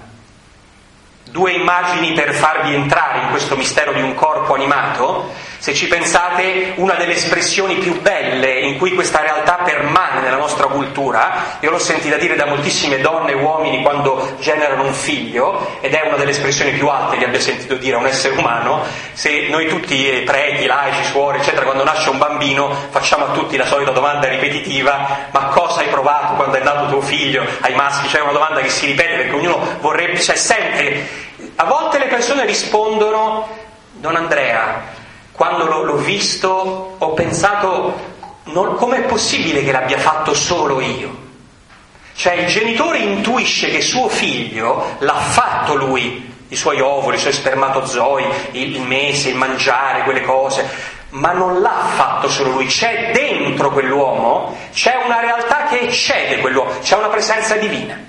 Due immagini per farvi entrare in questo mistero di un corpo animato. Se ci pensate, una delle espressioni più belle in cui questa realtà permane nella nostra cultura, io l'ho sentita dire da moltissime donne e uomini quando generano un figlio, ed è una delle espressioni più alte che abbia sentito dire a un essere umano. Se noi tutti, preti, laici, suore, eccetera, quando nasce un bambino facciamo a tutti la solita domanda ripetitiva: ma cosa hai provato quando è nato tuo figlio? Ai maschi c'è una domanda che si ripete perché ognuno vorrebbe, cioè sempre. A volte le persone rispondono: Don Andrea, quando l'ho visto ho pensato, com'è possibile che l'abbia fatto solo io? Cioè il genitore intuisce che suo figlio l'ha fatto lui, i suoi ovuli, i suoi spermatozoi, il mese, il mangiare, quelle cose, ma non l'ha fatto solo lui. C'è dentro quell'uomo, c'è una realtà che eccede quell'uomo, c'è una presenza divina.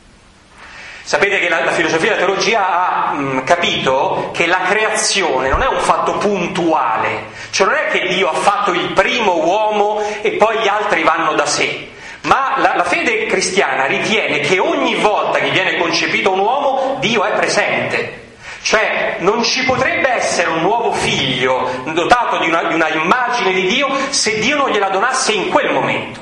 Sapete che la filosofia e la teologia ha capito che la creazione non è un fatto puntuale, cioè non è che Dio ha fatto il primo uomo e poi gli altri vanno da sé, ma la fede cristiana ritiene che ogni volta che viene concepito un uomo Dio è presente. Cioè non ci potrebbe essere un nuovo figlio dotato di una immagine di Dio se Dio non gliela donasse in quel momento.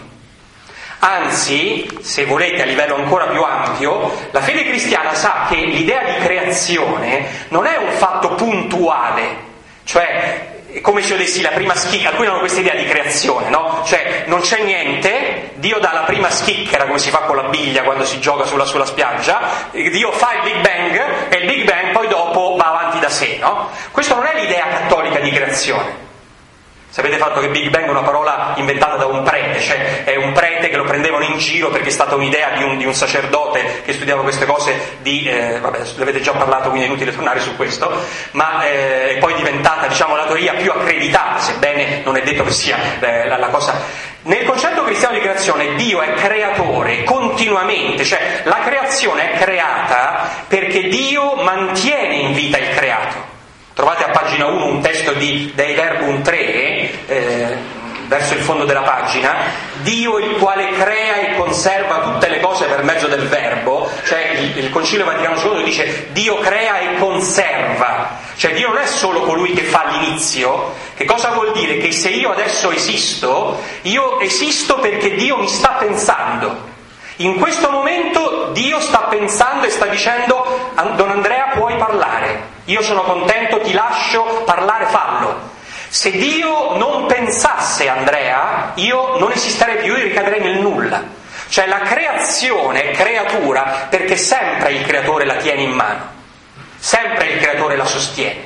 Anzi, se volete a livello ancora più ampio, la fede cristiana sa che l'idea di creazione non è un fatto puntuale, cioè è come se io dessi la prima schicchera. Alcuni hanno questa idea di creazione, no? Cioè non c'è niente, Dio dà la prima schicchera come si fa con la biglia quando si gioca sulla spiaggia, Dio fa il Big Bang e il Big Bang poi dopo va avanti da sé, no? Questa non è l'idea cattolica di creazione. Sapete il fatto che Big Bang è una parola inventata da un prete, cioè è un prete che lo prendevano in giro perché è stata un'idea di un sacerdote che studiava queste cose vabbè, ne avete già parlato, quindi è inutile tornare su questo, ma è poi diventata, diciamo, la teoria più accreditata, sebbene non è detto che sia la cosa. Nel concetto cristiano di creazione Dio è creatore continuamente, cioè la creazione è creata perché Dio mantiene in vita il creato. Trovate a pagina 1 un testo di Dei Verbum 3, verso il fondo della pagina: Dio il quale crea e conserva tutte le cose per mezzo del verbo, cioè il Concilio Vaticano II dice Dio crea e conserva, cioè Dio non è solo colui che fa l'inizio. Che cosa vuol dire? Che se io adesso esisto, io esisto perché Dio mi sta pensando. In questo momento Dio sta pensando e sta dicendo: Don Andrea, puoi parlare, io sono contento, ti lascio parlare, fallo. Se Dio non pensasse Andrea, io non esisterei più, io ricadrei nel nulla. Cioè la creazione è creatura perché sempre il creatore la tiene in mano, sempre il creatore la sostiene,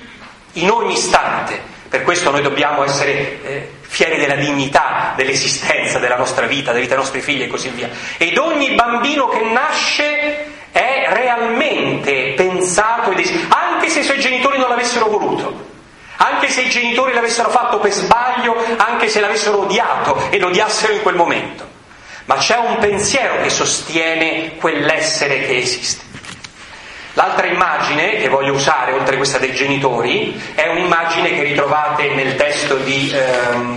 in ogni istante. Per questo noi dobbiamo essere fieri della dignità dell'esistenza della nostra vita, della vita dei nostri figli e così via. Ed ogni bambino che nasce è realmente pensato, anche se i suoi genitori non l'avessero voluto, anche se i genitori l'avessero fatto per sbaglio, anche se l'avessero odiato e lo odiassero in quel momento. Ma c'è un pensiero che sostiene quell'essere che esiste. L'altra immagine che voglio usare, oltre a questa dei genitori, è un'immagine che ritrovate nel testo di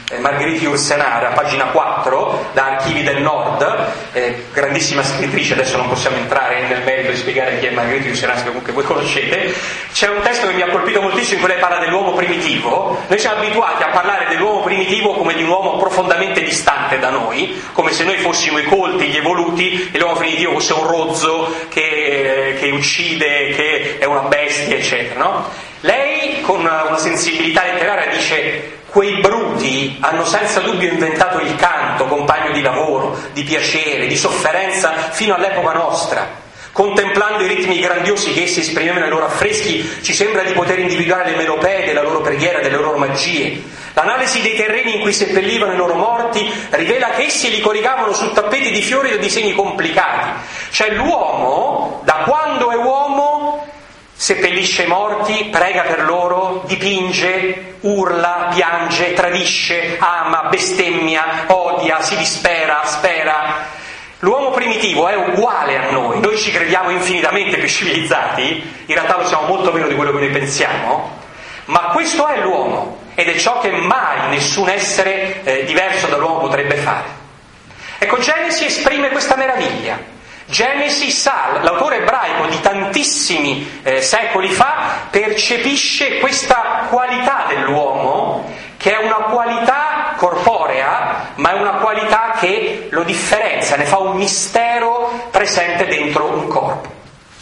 Margheriti Ursenara, pagina 4, da Archivi del Nord, grandissima scrittrice. Adesso non possiamo entrare nel merito di spiegare chi è Margheriti Ursenara, che comunque voi conoscete. C'è un testo che mi ha colpito moltissimo in cui lei parla dell'uomo primitivo. Noi siamo abituati a parlare dell'uomo primitivo come di un uomo profondamente distante da noi, come se noi fossimo i colti, gli evoluti, e l'uomo primitivo fosse un rozzo che uccide, che è una bestia, eccetera, no? Lei, con una sensibilità letteraria, dice: quei bruti hanno senza dubbio inventato il canto, compagno di lavoro, di piacere, di sofferenza, fino all'epoca nostra. Contemplando i ritmi grandiosi che essi esprimevano nei loro affreschi, ci sembra di poter individuare le melopee della loro preghiera e delle loro magie. L'analisi dei terreni in cui seppellivano i loro morti rivela che essi li coricavano su tappeti di fiori o disegni complicati. Cioè l'uomo, da quando è uomo, seppellisce i morti, prega per loro, dipinge, urla, piange, tradisce, ama, bestemmia, odia, si dispera, spera. L'uomo primitivo è uguale a noi ci crediamo infinitamente più civilizzati, in realtà lo siamo molto meno di quello che noi pensiamo, ma questo è l'uomo ed è ciò che mai nessun essere diverso dall'uomo potrebbe fare. Ecco, Genesi esprime questa meraviglia. Genesi sa, l'autore ebraico di tantissimi secoli fa percepisce questa qualità dell'uomo, che è una qualità corporea, ma è una qualità che lo differenzia, ne fa un mistero presente dentro un corpo.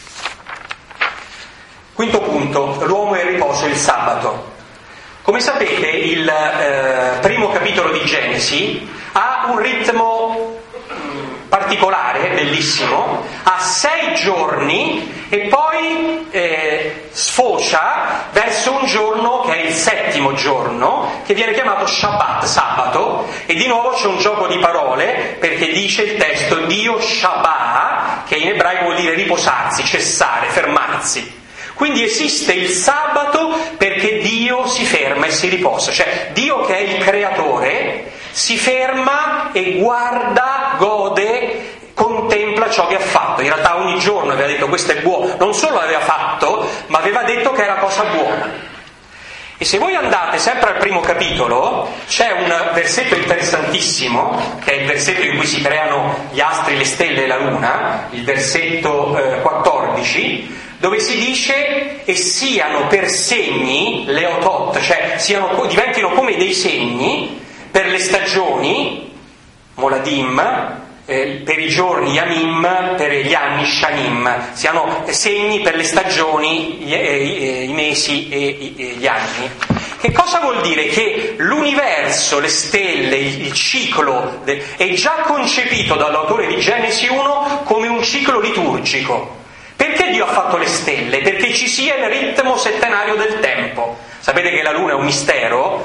Quinto punto, l'uomo e il riposo, il sabato. Come sapete, il primo capitolo di Genesi ha un ritmo particolare, bellissimo, ha 6 giorni e poi sfocia verso un giorno che è il 7° giorno, che viene chiamato Shabbat, sabato, e di nuovo c'è un gioco di parole, perché dice il testo Dio Shabbat, che in ebraico vuol dire riposarsi, cessare, fermarsi. Quindi esiste il sabato perché Dio si ferma e si riposa, cioè Dio, che è il creatore, si ferma e guarda, gode, contempla ciò che ha fatto. In realtà ogni giorno aveva detto questo è buono, non solo l'aveva fatto, ma aveva detto che era cosa buona. E se voi andate sempre al primo capitolo, c'è un versetto interessantissimo, che è il versetto in cui si creano gli astri, le stelle e la luna, il versetto 14, dove si dice: e siano per segni, leotot, cioè diventino come dei segni per le stagioni, moladim, per i giorni Yamim, per gli anni Shanim, siano segni per le stagioni, i mesi e gli anni. Che cosa vuol dire? Che l'universo, le stelle, il ciclo è già concepito dall'autore di Genesi 1 come un ciclo liturgico. Perché Dio ha fatto le stelle? Perché ci sia il ritmo settenario del tempo. Sapete che la Luna è un mistero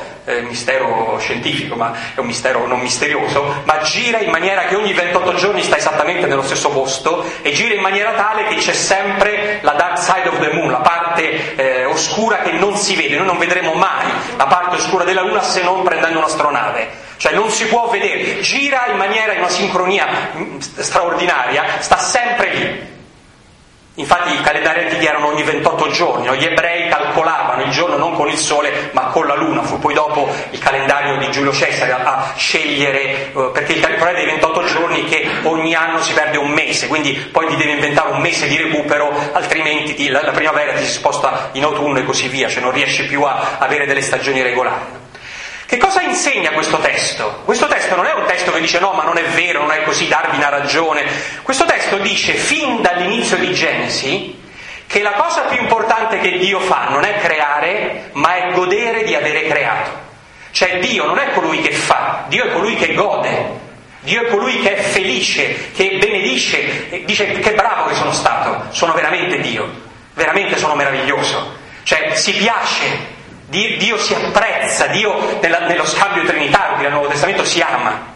scientifico, ma è un mistero non misterioso, ma gira in maniera che ogni 28 giorni sta esattamente nello stesso posto, e gira in maniera tale che c'è sempre la dark side of the moon, la parte oscura che non si vede. Noi non vedremo mai la parte oscura della Luna se non prendendo un'astronave. Cioè non si può vedere, gira in una sincronia straordinaria, sta sempre lì. Infatti i calendari antichi erano ogni 28 giorni, no? Gli ebrei calcolavano il giorno non con il sole ma con la luna. Fu poi dopo il calendario di Giulio Cesare a scegliere, perché il problema dei 28 giorni è che ogni anno si perde un mese, quindi poi ti devi inventare un mese di recupero, altrimenti la primavera ti si sposta in autunno e così via, cioè non riesci più a avere delle stagioni regolari. Che cosa insegna questo testo? Questo testo non è un testo che dice no, ma non è vero, non è così, Darwin ha ragione. Questo testo dice fin dall'inizio di Genesi che la cosa più importante che Dio fa non è creare, ma è godere di avere creato. Cioè Dio non è colui che fa, Dio è colui che gode, Dio è colui che è felice, che benedice, dice che bravo che sono stato, sono veramente Dio, veramente sono meraviglioso, cioè si piace. Dio si apprezza, Dio nello scambio trinitario del Nuovo Testamento si ama.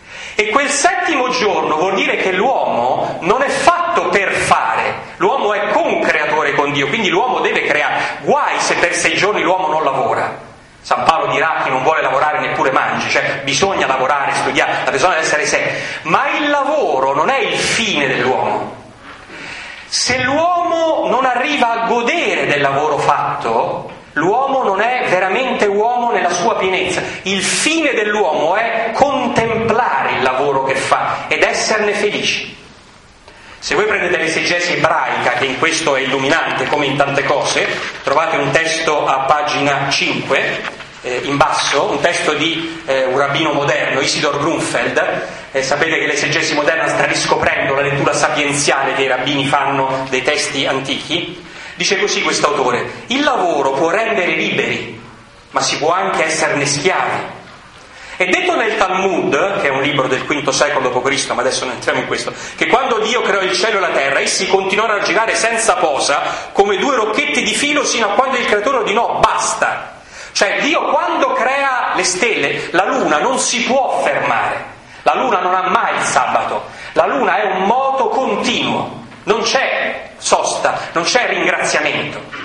E quel 7° giorno vuol dire che l'uomo non è fatto per fare, l'uomo è con-creatore con Dio, quindi l'uomo deve creare. Guai se per 6 giorni l'uomo non lavora. San Paolo dirà: chi non vuole lavorare neppure mangi, cioè bisogna lavorare, studiare, la persona deve essere seria. Ma il lavoro non è il fine dell'uomo. Se l'uomo non arriva a godere del lavoro fatto, L'uomo non è veramente uomo nella sua pienezza. Il fine dell'uomo è contemplare il lavoro che fa ed esserne felici. Se voi prendete l'esegesi ebraica, che in questo è illuminante come in tante cose, trovate un testo a pagina 5, in basso, un testo di un rabbino moderno, Isidor Grunfeld. Sapete che l'esegesi moderna sta riscoprendo la lettura sapienziale che i rabbini fanno dei testi antichi. Dice così quest'autore: il lavoro può rendere liberi, ma si può anche esserne schiavi. È detto nel Talmud, che è un libro del V secolo d.C., ma adesso non entriamo in questo, che quando Dio creò il cielo e la terra, essi continuarono a girare senza posa, come due rocchetti di filo, sino a quando il creatore ordinò basta. Cioè Dio quando crea le stelle, la luna non si può fermare, la luna non ha mai il sabato, la luna è un moto continuo, non c'è sosta, non c'è ringraziamento.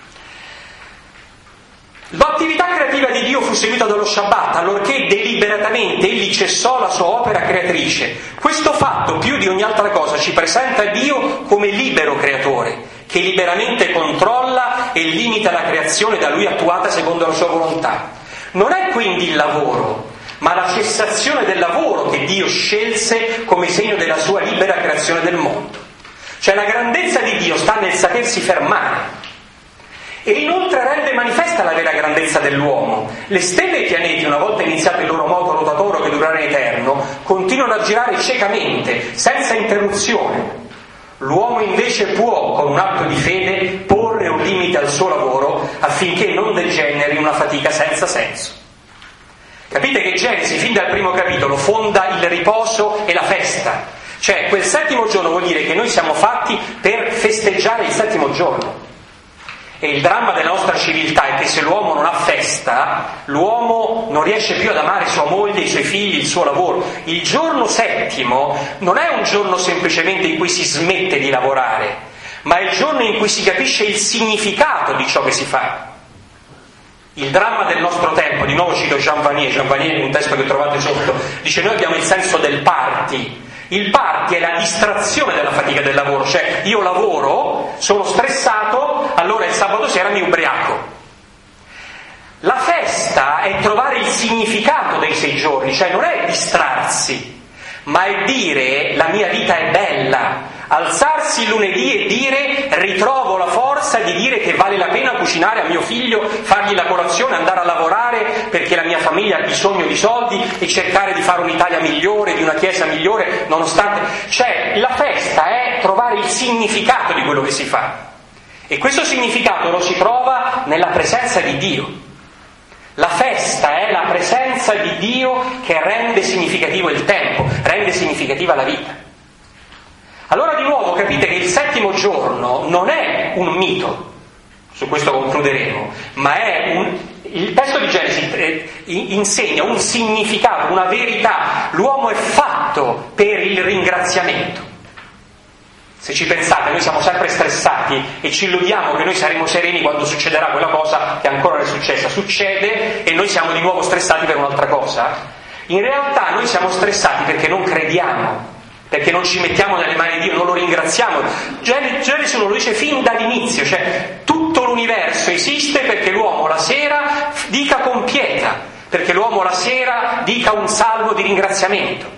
L'attività creativa di Dio fu seguita dallo Shabbat, allorché deliberatamente egli cessò la sua opera creatrice. Questo fatto, più di ogni altra cosa, ci presenta Dio come libero creatore, che liberamente controlla e limita la creazione da lui attuata secondo la sua volontà. Non è quindi il lavoro, ma la cessazione del lavoro che Dio scelse come segno della sua libera creazione del mondo. Cioè la grandezza di Dio sta nel sapersi fermare. E inoltre rende manifesta la vera grandezza dell'uomo. Le stelle e i pianeti, una volta iniziato il loro moto rotatorio che durerà in eterno, continuano a girare ciecamente, senza interruzione. L'uomo invece può, con un atto di fede, porre un limite al suo lavoro affinché non degeneri in una fatica senza senso. Capite che Genesi, fin dal primo capitolo, fonda il riposo e la festa. Cioè, quel settimo giorno vuol dire che noi siamo fatti per festeggiare il settimo giorno. E il dramma della nostra civiltà è che se l'uomo non ha festa, l'uomo non riesce più ad amare sua moglie, i suoi figli, il suo lavoro. Il giorno settimo non è un giorno semplicemente in cui si smette di lavorare, ma è il giorno in cui si capisce il significato di ciò che si fa. Il dramma del nostro tempo, di nuovo cito Jean Vanier, un testo che trovate sotto, dice: noi abbiamo il senso del party. Il party è la distrazione della fatica del lavoro, cioè io lavoro, sono stressato, allora il sabato sera mi ubriaco. La festa è trovare il significato dei 6 giorni, cioè non è distrarsi, ma è dire la mia vita è bella, alzarsi il lunedì e dire ritrovo la forza di dire che vale la pena cucinare a mio figlio, fargli la colazione, andare a lavorare perché la mia famiglia ha bisogno di soldi e cercare di fare un'Italia migliore, di una chiesa migliore, nonostante... Cioè la festa è trovare il significato di quello che si fa, e questo significato lo si trova nella presenza di Dio. La festa è la presenza di Dio che rende significativo il tempo, rende significativa la vita. Allora di nuovo capite che il settimo giorno non è un mito, su questo concluderemo, ma è il testo di Genesi insegna un significato, una verità. L'uomo è fatto per il ringraziamento. Se ci pensate, noi siamo sempre stressati e ci illudiamo che noi saremo sereni quando succederà quella cosa che ancora non è successa. Succede e noi siamo di nuovo stressati per un'altra cosa. In realtà noi siamo stressati perché non crediamo, perché non ci mettiamo nelle mani di Dio, non lo ringraziamo. Genesi lo dice fin dall'inizio, cioè tutto l'universo esiste perché l'uomo la sera dica con pietra, perché l'uomo la sera dica un salmo di ringraziamento.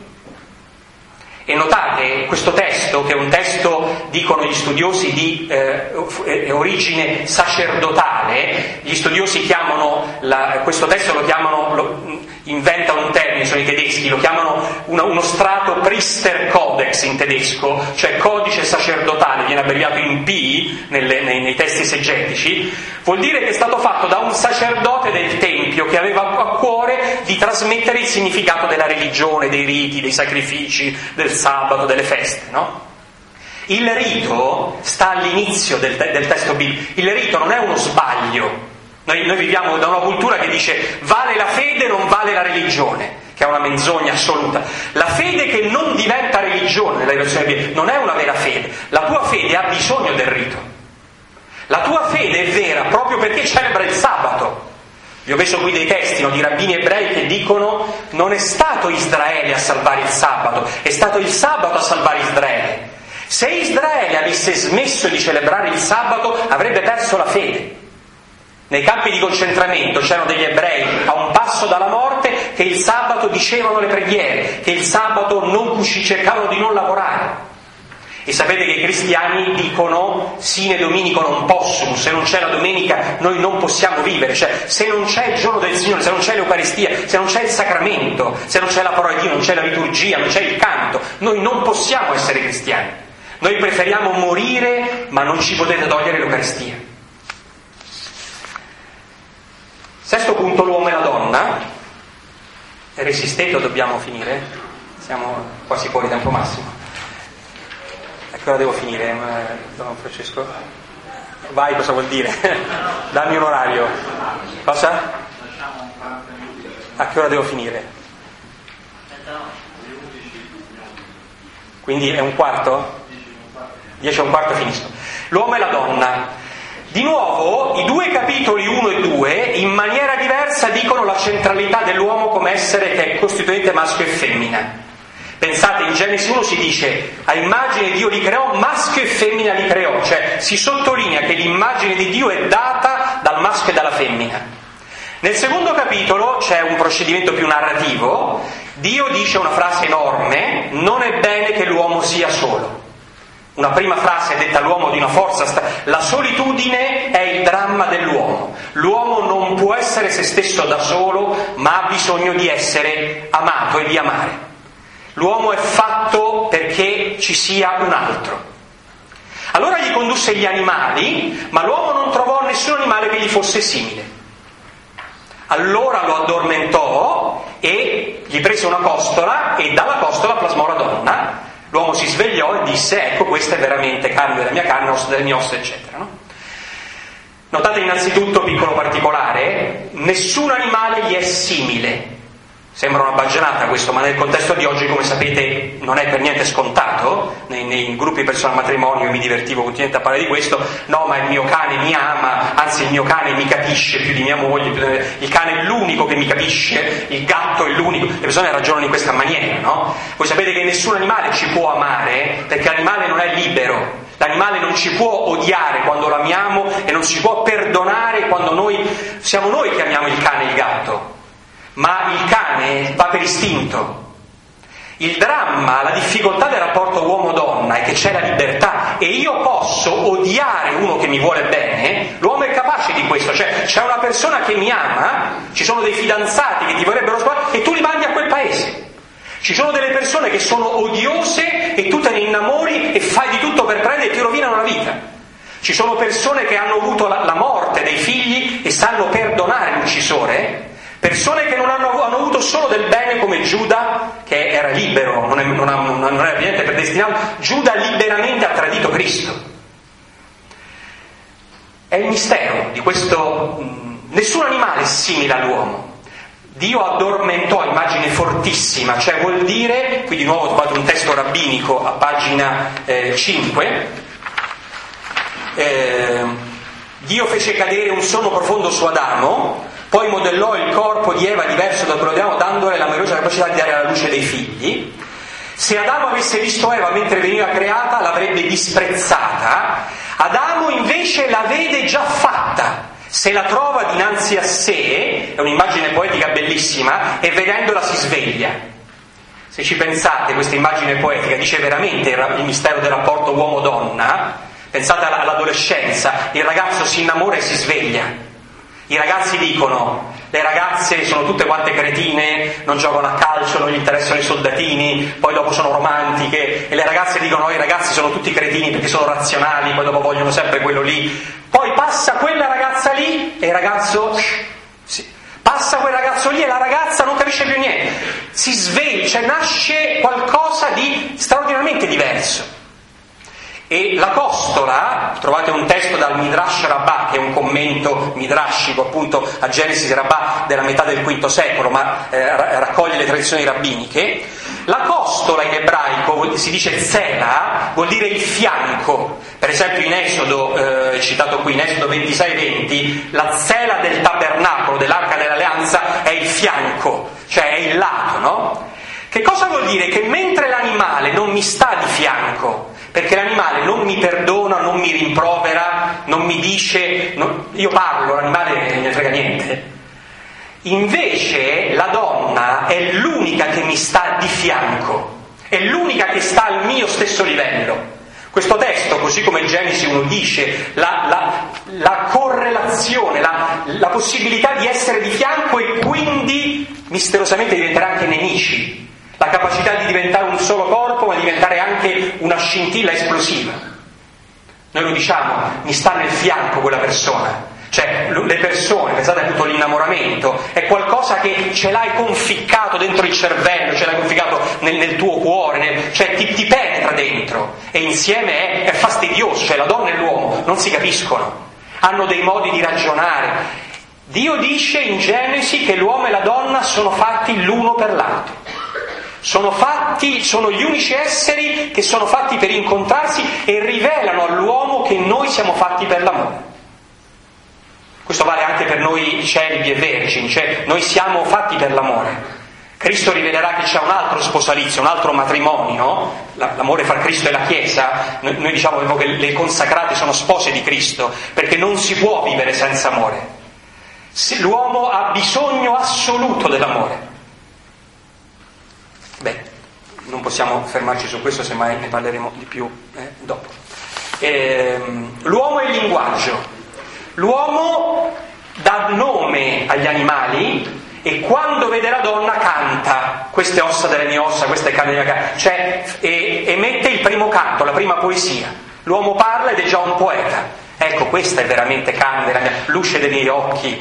E notate questo testo, che è un testo, dicono gli studiosi, di origine sacerdotale. Gli studiosi chiamano questo testo inventa un termine, sono i tedeschi, lo chiamano uno strato Priesterkodex in tedesco, cioè codice sacerdotale, viene abbreviato in P nei testi esegetici. Vuol dire che è stato fatto da un sacerdote del Tempio che aveva a cuore di trasmettere il significato della religione, dei riti, dei sacrifici, del sabato, delle feste, no? Il rito sta all'inizio del testo biblico. Il rito non è uno sbaglio. Noi viviamo da una cultura che dice vale la fede, non vale la religione, che è una menzogna assoluta. La fede che non diventa religione nella versione biblica non è una vera fede. La tua fede ha bisogno del rito. La tua fede è vera proprio perché celebra il sabato. Vi ho messo qui dei testi di rabbini ebrei che dicono non è stato Israele a salvare il sabato, è stato il sabato a salvare Israele. Se Israele avesse smesso di celebrare il sabato avrebbe perso la fede. Nei campi di concentramento c'erano degli ebrei a un passo dalla morte che il sabato dicevano le preghiere, che il sabato cercavano di non lavorare. E sapete che i cristiani dicono sine dominico non possumus, se non c'è la domenica noi non possiamo vivere, cioè se non c'è il giorno del Signore, se non c'è l'Eucaristia, se non c'è il sacramento, se non c'è la parola di Dio, non c'è la liturgia, non c'è il canto, noi non possiamo essere cristiani. Noi preferiamo morire, ma non ci potete togliere l'Eucaristia. Sesto punto, l'uomo e la donna. Resistete o dobbiamo finire? Siamo quasi fuori tempo massimo. A che ora devo finire, Don Francesco? Vai, cosa vuol dire? Dammi un orario. Cosa? A che ora devo finire? Quindi è un quarto? 10:15 finisco. L'uomo e la donna. Di nuovo, i due capitoli 1 e 2, in maniera diversa, dicono la centralità dell'uomo come essere che è costituente maschio e femmina. Pensate, in Genesi 1 si dice a immagine Dio li creò, maschio e femmina li creò, cioè si sottolinea che l'immagine di Dio è data dal maschio e dalla femmina. Nel secondo capitolo c'è un procedimento più narrativo, Dio dice una frase enorme: non è bene che l'uomo sia solo. Una prima frase detta all'uomo di una forza, la solitudine è il dramma dell'uomo. L'uomo non può essere se stesso da solo, ma ha bisogno di essere amato e di amare. L'uomo è fatto perché ci sia un altro. Allora gli condusse gli animali, ma l'uomo non trovò nessun animale che gli fosse simile. Allora lo addormentò e gli prese una costola e dalla costola plasmò la donna. L'uomo si svegliò e disse: ecco, questa è veramente carne della mia carne, osso delle mie ossa, eccetera, no? Notate innanzitutto, piccolo particolare, nessun animale gli è simile. Sembra una baggianata questo, ma nel contesto di oggi, come sapete, non è per niente scontato. Nei gruppi personal matrimonio mi divertivo continuamente a parlare di questo. No, ma il mio cane mi ama, anzi il mio cane mi capisce più di mia moglie, il cane è l'unico che mi capisce, il gatto è l'unico. Le persone ragionano in questa maniera, no? Voi sapete che nessun animale ci può amare, perché l'animale non è libero. L'animale non ci può odiare quando lo amiamo e non ci può perdonare quando siamo noi che amiamo il cane e il gatto. Ma il cane va per istinto. Il dramma, la difficoltà del rapporto uomo-donna è che c'è la libertà e io posso odiare uno che mi vuole bene. L'uomo è capace di questo, cioè c'è una persona che mi ama, ci sono dei fidanzati che ti vorrebbero sposare e tu li mandi a quel paese. Ci sono delle persone che sono odiose e tu te ne innamori e fai di tutto per prendere e ti rovinano la vita. Ci sono persone che hanno avuto la morte dei figli e sanno perdonare l'uccisore. Persone che non hanno avuto solo del bene, come Giuda, che era libero, non era niente predestinato. Giuda liberamente ha tradito Cristo. È il mistero di questo. Nessun animale è simile all'uomo. Dio addormentò, immagine fortissima, cioè vuol dire, qui di nuovo trovate un testo rabbinico a pagina 5, Dio fece cadere un sonno profondo su Adamo, poi modellò il corpo di Eva diverso da quello di Adamo, dandole la meravigliosa capacità di dare la luce dei figli. Se Adamo avesse visto Eva mentre veniva creata, l'avrebbe disprezzata. Adamo invece la vede già fatta. Se la trova dinanzi a sé, è un'immagine poetica bellissima, e vedendola si sveglia. Se ci pensate, questa immagine poetica dice veramente il mistero del rapporto uomo-donna. Pensate all'adolescenza, il ragazzo si innamora e si sveglia. I ragazzi dicono: le ragazze sono tutte quante cretine, non giocano a calcio, non gli interessano i soldatini, poi dopo sono romantiche, e le ragazze dicono: i ragazzi sono tutti cretini perché sono razionali, poi dopo vogliono sempre quello lì. Poi passa quella ragazza lì e il ragazzo passa quel ragazzo lì e la ragazza non capisce più niente, si sveglia, cioè nasce qualcosa di straordinariamente diverso. E la costola, trovate un testo dal Midrash Rabbah, che è un commento midrashico appunto a Genesi Rabbah della metà del V secolo, ma raccoglie le tradizioni rabbiniche. La costola in ebraico si dice zela, vuol dire il fianco. Per esempio in Esodo, citato qui in Esodo 26-20, la zela del tabernacolo, dell'arca dell'alleanza, è il fianco, cioè è il lato, no? Che cosa vuol dire? Che mentre l'animale non mi sta di fianco, perché l'animale non mi perdona, non mi rimprovera, non mi dice, io parlo, l'animale non ne frega niente. Invece la donna è l'unica che mi sta di fianco, è l'unica che sta al mio stesso livello. Questo testo, così come Genesi 1 dice, la correlazione, la possibilità di essere di fianco e quindi misteriosamente diventare anche nemici, la capacità di diventare un solo corpo ma diventare anche una scintilla esplosiva. Noi lo diciamo, mi sta nel fianco quella persona. Cioè, le persone, pensate a tutto l'innamoramento, è qualcosa che ce l'hai conficcato dentro il cervello, ce l'hai conficcato nel tuo cuore, cioè ti penetra dentro, e insieme è fastidioso, cioè la donna e l'uomo non si capiscono, hanno dei modi di ragionare. Dio dice in Genesi che l'uomo e la donna sono fatti l'uno per l'altro. Sono gli unici esseri che sono fatti per incontrarsi e rivelano all'uomo che noi siamo fatti per l'amore. Questo vale anche per noi celibi e vergini, cioè noi siamo fatti per l'amore. Cristo rivelerà che c'è un altro sposalizio, un altro matrimonio, l'amore fra Cristo e la Chiesa. Noi diciamo che le consacrate sono spose di Cristo, perché non si può vivere senza amore. L'uomo ha bisogno assoluto dell'amore. Beh, non possiamo fermarci su questo, semmai ne parleremo di più dopo. L'uomo è il linguaggio. L'uomo dà nome agli animali e quando vede la donna canta, queste ossa delle mie ossa, queste canne della mia carne, cioè emette il primo canto, la prima poesia. L'uomo parla ed è già un poeta. Ecco, questa è veramente canne, la mia luce dei miei occhi,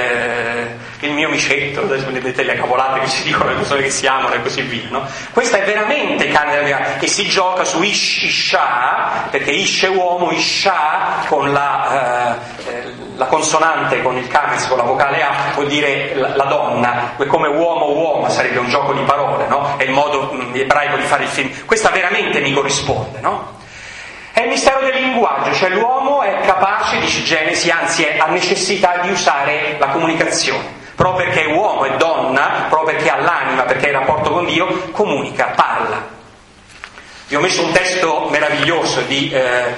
il mio micetto, adesso vedete le cavolate che si dicono, le persone che si amano e così via, no? Questa è veramente canne della mia, e si gioca su Isha, perché Ish è uomo, Isha con la consonante, con il camis, con la vocale A, vuol dire la donna, come uomo, sarebbe un gioco di parole, no? È il modo ebraico di fare il film. Questa veramente mi corrisponde, no? È il mistero del linguaggio, cioè l'uomo è capace, dice Genesi, anzi ha necessità di usare la comunicazione, proprio perché è uomo e donna, proprio perché ha l'anima, perché ha il rapporto con Dio, comunica, parla. Vi ho messo un testo meraviglioso di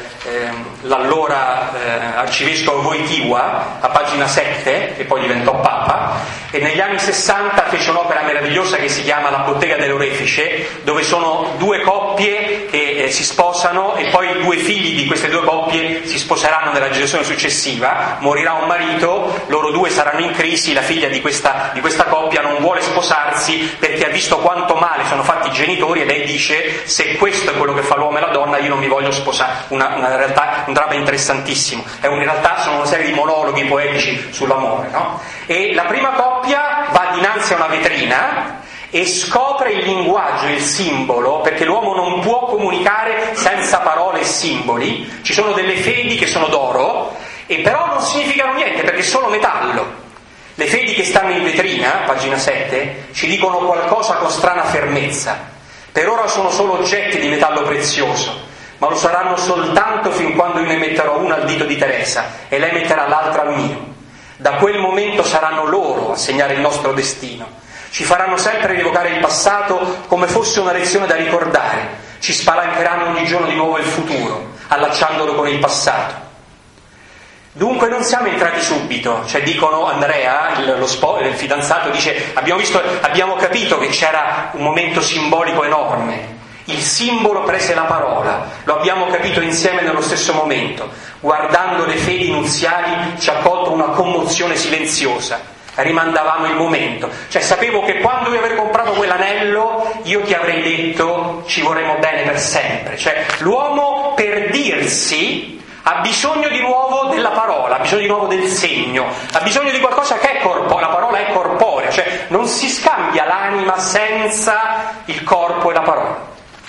l'allora arcivescovo Wojtyła, a pagina 7, che poi diventò Papa, e negli anni 60 fece un'opera meravigliosa che si chiama La bottega dell'orefice, dove sono due coppie che si sposano e poi due figli di queste due coppie si sposeranno nella generazione successiva, morirà un marito, loro due saranno in crisi, la figlia di questa coppia non vuole sposarsi perché ha visto quanto male sono fatti i genitori e lei dice: se questo è quello che fa l'uomo e la donna, io non mi voglio sposare. Una realtà, un dramma interessantissimo, in realtà sono una serie di monologhi poetici sull'amore, no? E la prima coppia va dinanzi a una vetrina e scopre il linguaggio, il simbolo, perché l'uomo non può comunicare senza parole e simboli. Ci sono delle fedi che sono d'oro e però non significano niente perché sono metallo. Le fedi che stanno in vetrina, pagina 7, ci dicono qualcosa con strana fermezza. Per ora sono solo oggetti di metallo prezioso, ma lo saranno soltanto fin quando io ne metterò una al dito di Teresa e lei metterà l'altra al mio. Da quel momento saranno loro a segnare il nostro destino. Ci faranno sempre rievocare il passato come fosse una lezione da ricordare. Ci spalancheranno ogni giorno di nuovo il futuro, allacciandolo con il passato. Dunque non siamo entrati subito, cioè dicono Andrea, il fidanzato, dice abbiamo capito che c'era un momento simbolico enorme. Il simbolo prese la parola, lo abbiamo capito insieme nello stesso momento. Guardando le fedi nuziali ci ha colto una commozione silenziosa. Rimandavamo il momento. Cioè sapevo che quando io avrei comprato quell'anello io ti avrei detto ci vorremmo bene per sempre. Cioè l'uomo per dirsi ha bisogno di nuovo della parola, ha bisogno di nuovo del segno, ha bisogno di qualcosa che è corporeo, la parola è corporea, cioè non si scambia l'anima senza il corpo e la parola.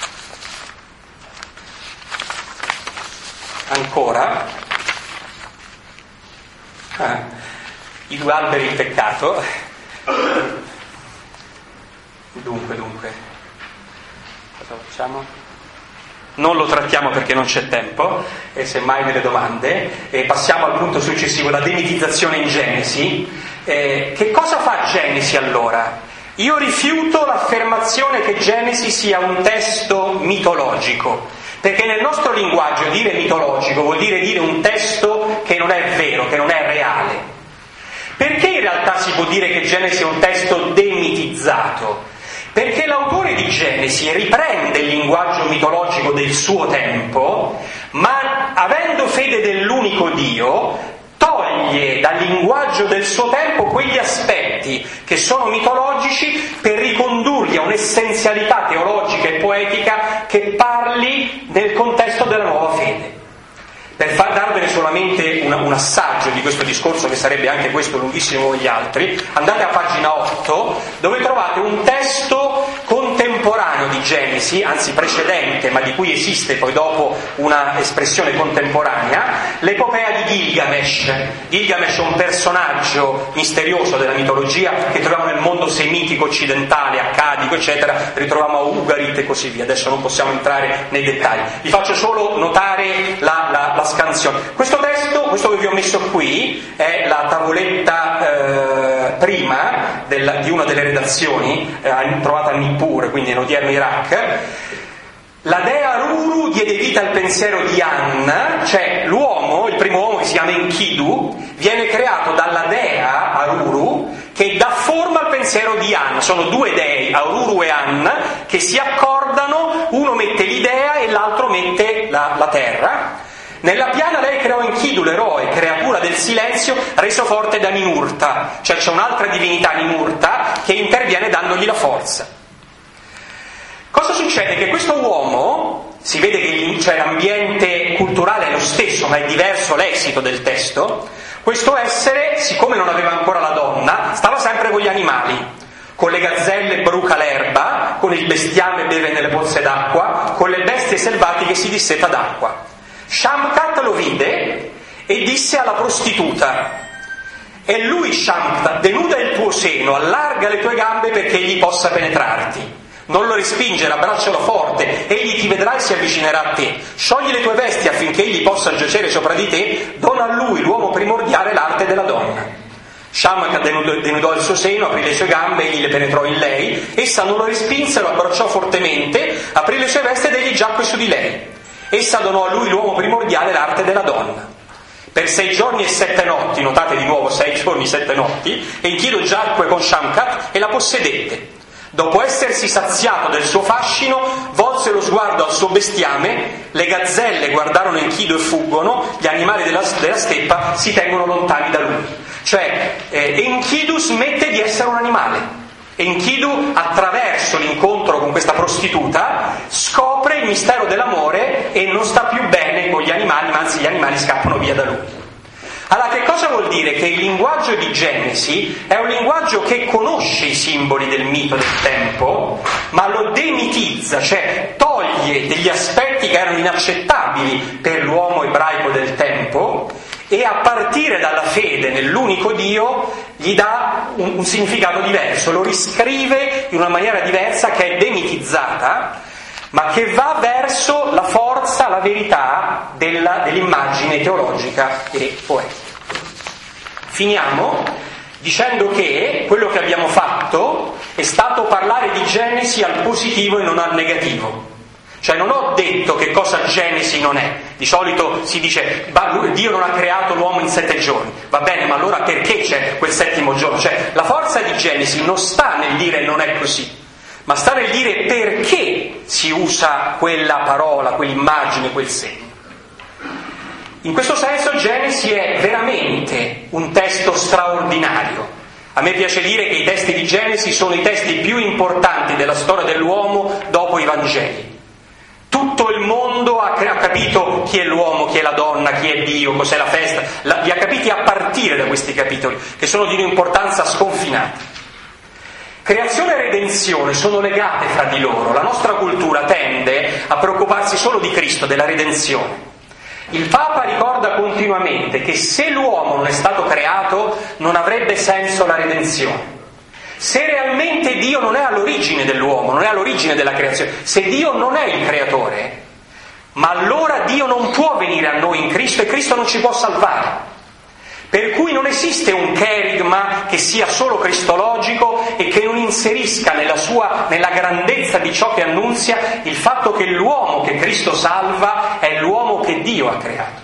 Ancora, i due alberi il peccato. Dunque, cosa facciamo? Non lo trattiamo perché non c'è tempo, e semmai delle domande, e passiamo al punto successivo, la demitizzazione in Genesi. Che cosa fa Genesi allora? Io rifiuto l'affermazione che Genesi sia un testo mitologico, Perché nel nostro linguaggio dire mitologico vuol dire un testo che non è vero, che non è reale. Perché in realtà si può dire che Genesi è un testo demitizzato? Perché l'autore di Genesi riprende il linguaggio mitologico del suo tempo, ma avendo fede dell'unico Dio, toglie dal linguaggio del suo tempo quegli aspetti che sono mitologici per ricondurli a un'essenzialità teologica e poetica che parli del contesto della nuova fede. Per darvene solamente un assaggio di questo discorso, che sarebbe anche questo lunghissimo come gli altri, andate a pagina 8, dove trovate un testo contemporaneo di Genesi, anzi precedente, ma di cui esiste poi dopo una espressione contemporanea, l'epopea di Gilgamesh. Gilgamesh è un personaggio misterioso della mitologia che troviamo nel mondo semitico occidentale, accadico, eccetera, ritroviamo a Ugarit e così via. Adesso non possiamo entrare nei dettagli. Vi faccio solo notare la scansione. Questo testo, questo che vi ho messo qui, è la tavoletta prima di una delle redazioni, trovata a Nippur, quindi nell'odierno Iraq. La dea Aruru diede vita al pensiero di An, cioè l'uomo, il primo uomo che si chiama Enkidu, viene creato dalla dea Aruru che dà forma al pensiero di An. Sono due dei, Aruru e An, che si accordano, uno mette l'idea e l'altro mette la terra. Nella piana lei creò Enkidu, l'eroe, creatura del silenzio, reso forte da Ninurta, cioè c'è un'altra divinità, Ninurta, che interviene dandogli la forza. Cosa succede? Che questo uomo, si vede che l'ambiente culturale è lo stesso, ma è diverso l'esito del testo, questo essere, siccome non aveva ancora la donna, stava sempre con gli animali. Con le gazzelle bruca l'erba, con il bestiame beve nelle pozze d'acqua, con le bestie selvatiche si disseta d'acqua. Shamkat lo vide e disse alla prostituta: e lui, Shamkat, denuda il tuo seno, allarga le tue gambe perché egli possa penetrarti. Non lo respingere, abbraccialo forte, egli ti vedrà e si avvicinerà a te. Sciogli le tue vesti affinché egli possa giacere sopra di te, dona a lui, l'uomo primordiale, l'arte della donna. Shamkat denudò il suo seno, aprì le sue gambe, egli le penetrò in lei. Essa non lo respinse, lo abbracciò fortemente, aprì le sue vesti ed egli giacque su di lei. Essa donò a lui, l'uomo primordiale, l'arte della donna. Per 6 giorni e 7 notti, notate di nuovo 6 giorni e 7 notti, Enkidu giacque con Shamkat e la possedette. Dopo essersi saziato del suo fascino, volse lo sguardo al suo bestiame, le gazzelle guardarono Enkidu e fuggono, gli animali della steppa si tengono lontani da lui. Cioè, Enkidu smette di essere un animale. Enkidu, attraverso l'incontro con questa prostituta, scopre il mistero dell'amore e non sta più bene con gli animali, ma anzi gli animali scappano via da lui. Allora, che cosa vuol dire? Che il linguaggio di Genesi è un linguaggio che conosce i simboli del mito del tempo, ma lo demitizza, cioè toglie degli aspetti che erano inaccettabili per l'uomo ebraico del tempo e a partire dalla fede nell'unico Dio gli dà un significato diverso, lo riscrive in una maniera diversa che è demitizzata, ma che va verso la forza, la verità dell'immagine teologica e poetica. Finiamo dicendo che quello che abbiamo fatto è stato parlare di Genesi al positivo e non al negativo. Cioè non ho detto che cosa Genesi non è. Di solito si dice Dio non ha creato l'uomo in 7 giorni. Va bene, ma allora perché c'è quel 7° giorno? Cioè la forza di Genesi non sta nel dire non è così, ma sta nel dire perché si usa quella parola, quell'immagine, quel segno. In questo senso Genesi è veramente un testo straordinario. A me piace dire che i testi di Genesi sono i testi più importanti della storia dell'uomo dopo i Vangeli. Tutto il mondo ha capito chi è l'uomo, chi è la donna, chi è Dio, cos'è la festa. Li ha capiti a partire da questi capitoli, che sono di un'importanza sconfinata. Creazione e redenzione sono legate fra di loro. La nostra cultura tende a preoccuparsi solo di Cristo, della redenzione. Il Papa ricorda continuamente che se l'uomo non è stato creato non avrebbe senso la redenzione. Se realmente Dio non è all'origine dell'uomo, non è all'origine della creazione, se Dio non è il creatore, ma allora Dio non può venire a noi in Cristo e Cristo non ci può salvare. Per cui non esiste un cherigma che sia solo cristologico e che non inserisca nella grandezza di ciò che annunzia il fatto che l'uomo che Cristo salva è l'uomo che Dio ha creato.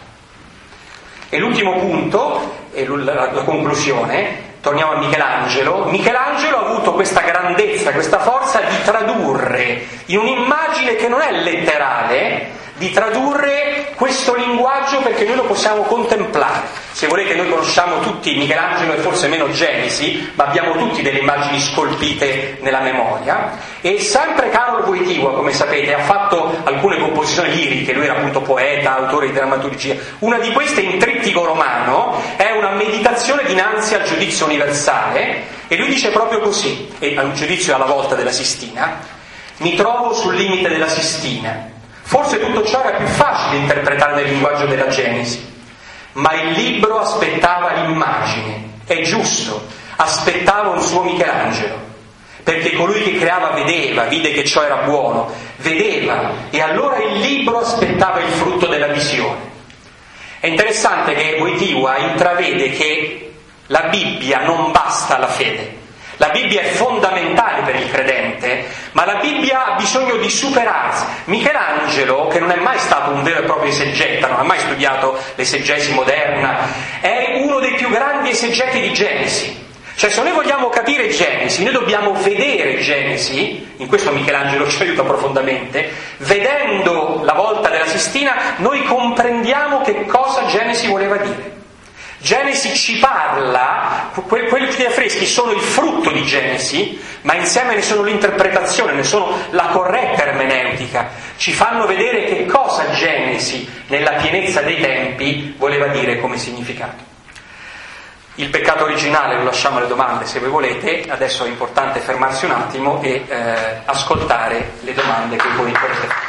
E l'ultimo punto, e la conclusione, torniamo a Michelangelo. Michelangelo ha avuto questa grandezza, questa forza di tradurre in un'immagine che non è letterale, di tradurre questo linguaggio perché noi lo possiamo contemplare. Se volete, noi conosciamo tutti Michelangelo e forse meno Genesi, ma abbiamo tutti delle immagini scolpite nella memoria. E sempre Karol Wojtyła, come sapete, ha fatto alcune composizioni liriche, lui era appunto poeta, autore di drammaturgia. Una di queste, in trittico romano, è una meditazione dinanzi al giudizio universale, e lui dice proprio così, e al giudizio alla volta della Sistina: mi trovo sul limite della Sistina. Forse tutto ciò era più facile interpretare nel linguaggio della Genesi, ma il libro aspettava l'immagine. È giusto, aspettava un suo Michelangelo, perché colui che creava vedeva, vide che ciò era buono, vedeva, e allora il libro aspettava il frutto della visione. È interessante che Wojtyła intravede che la Bibbia non basta alla fede. La Bibbia è fondamentale per il credente, ma la Bibbia ha bisogno di superarsi. Michelangelo, che non è mai stato un vero e proprio esegeta, non ha mai studiato l'esegesi moderna, è uno dei più grandi esegeti di Genesi. Cioè, se noi vogliamo capire Genesi, noi dobbiamo vedere Genesi, in questo Michelangelo ci aiuta profondamente. Vedendo la volta della Sistina, noi comprendiamo che cosa Genesi voleva dire. Genesi ci parla, quegli affreschi sono il frutto di Genesi, ma insieme ne sono l'interpretazione, ne sono la corretta ermeneutica, ci fanno vedere che cosa Genesi, nella pienezza dei tempi, voleva dire come significato. Il peccato originale lo lasciamo alle domande se voi volete, adesso è importante fermarsi un attimo e ascoltare le domande che voi porrete.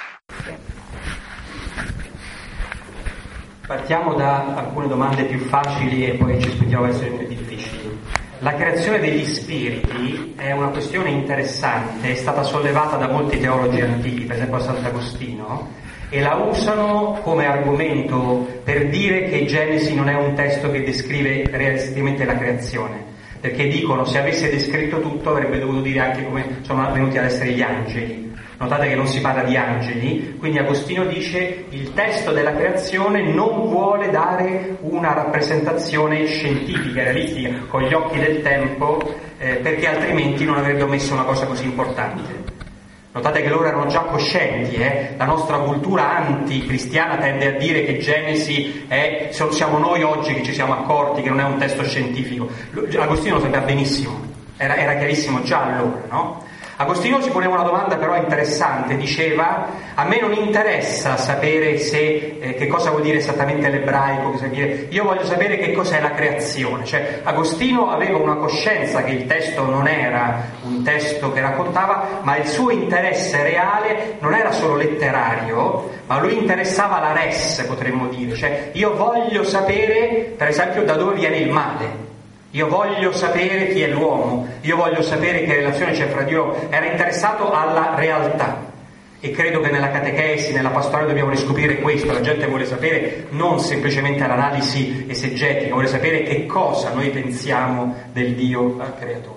Partiamo da alcune domande più facili e poi ci spostiamo verso le più difficili. La creazione degli spiriti è una questione interessante, è stata sollevata da molti teologi antichi, per esempio Sant'Agostino, e la usano come argomento per dire che Genesi non è un testo che descrive realisticamente la creazione, perché dicono se avesse descritto tutto avrebbe dovuto dire anche come sono venuti ad essere gli angeli. Notate che non si parla di angeli, quindi Agostino dice il testo della creazione non vuole dare una rappresentazione scientifica, realistica, con gli occhi del tempo, perché altrimenti non avrebbe omesso una cosa così importante. Notate che loro erano già coscienti, la nostra cultura anticristiana tende a dire che Genesi siamo noi oggi che ci siamo accorti che non è un testo scientifico. Agostino lo sapeva benissimo, era chiarissimo già allora, no? Agostino si poneva una domanda però interessante, diceva: a me non interessa sapere che cosa vuol dire esattamente l'ebraico, io voglio sapere che cos'è la creazione. Cioè Agostino aveva una coscienza che il testo non era un testo che raccontava, ma il suo interesse reale non era solo letterario, ma lui interessava la res, potremmo dire. Cioè io voglio sapere, per esempio, da dove viene il male. Io voglio sapere chi è l'uomo, io voglio sapere che relazione c'è fra Dio. Era interessato alla realtà, e credo che nella catechesi, nella pastorale dobbiamo riscoprire questo. La gente vuole sapere non semplicemente l'analisi esegetica, vuole sapere che cosa noi pensiamo del Dio creatore.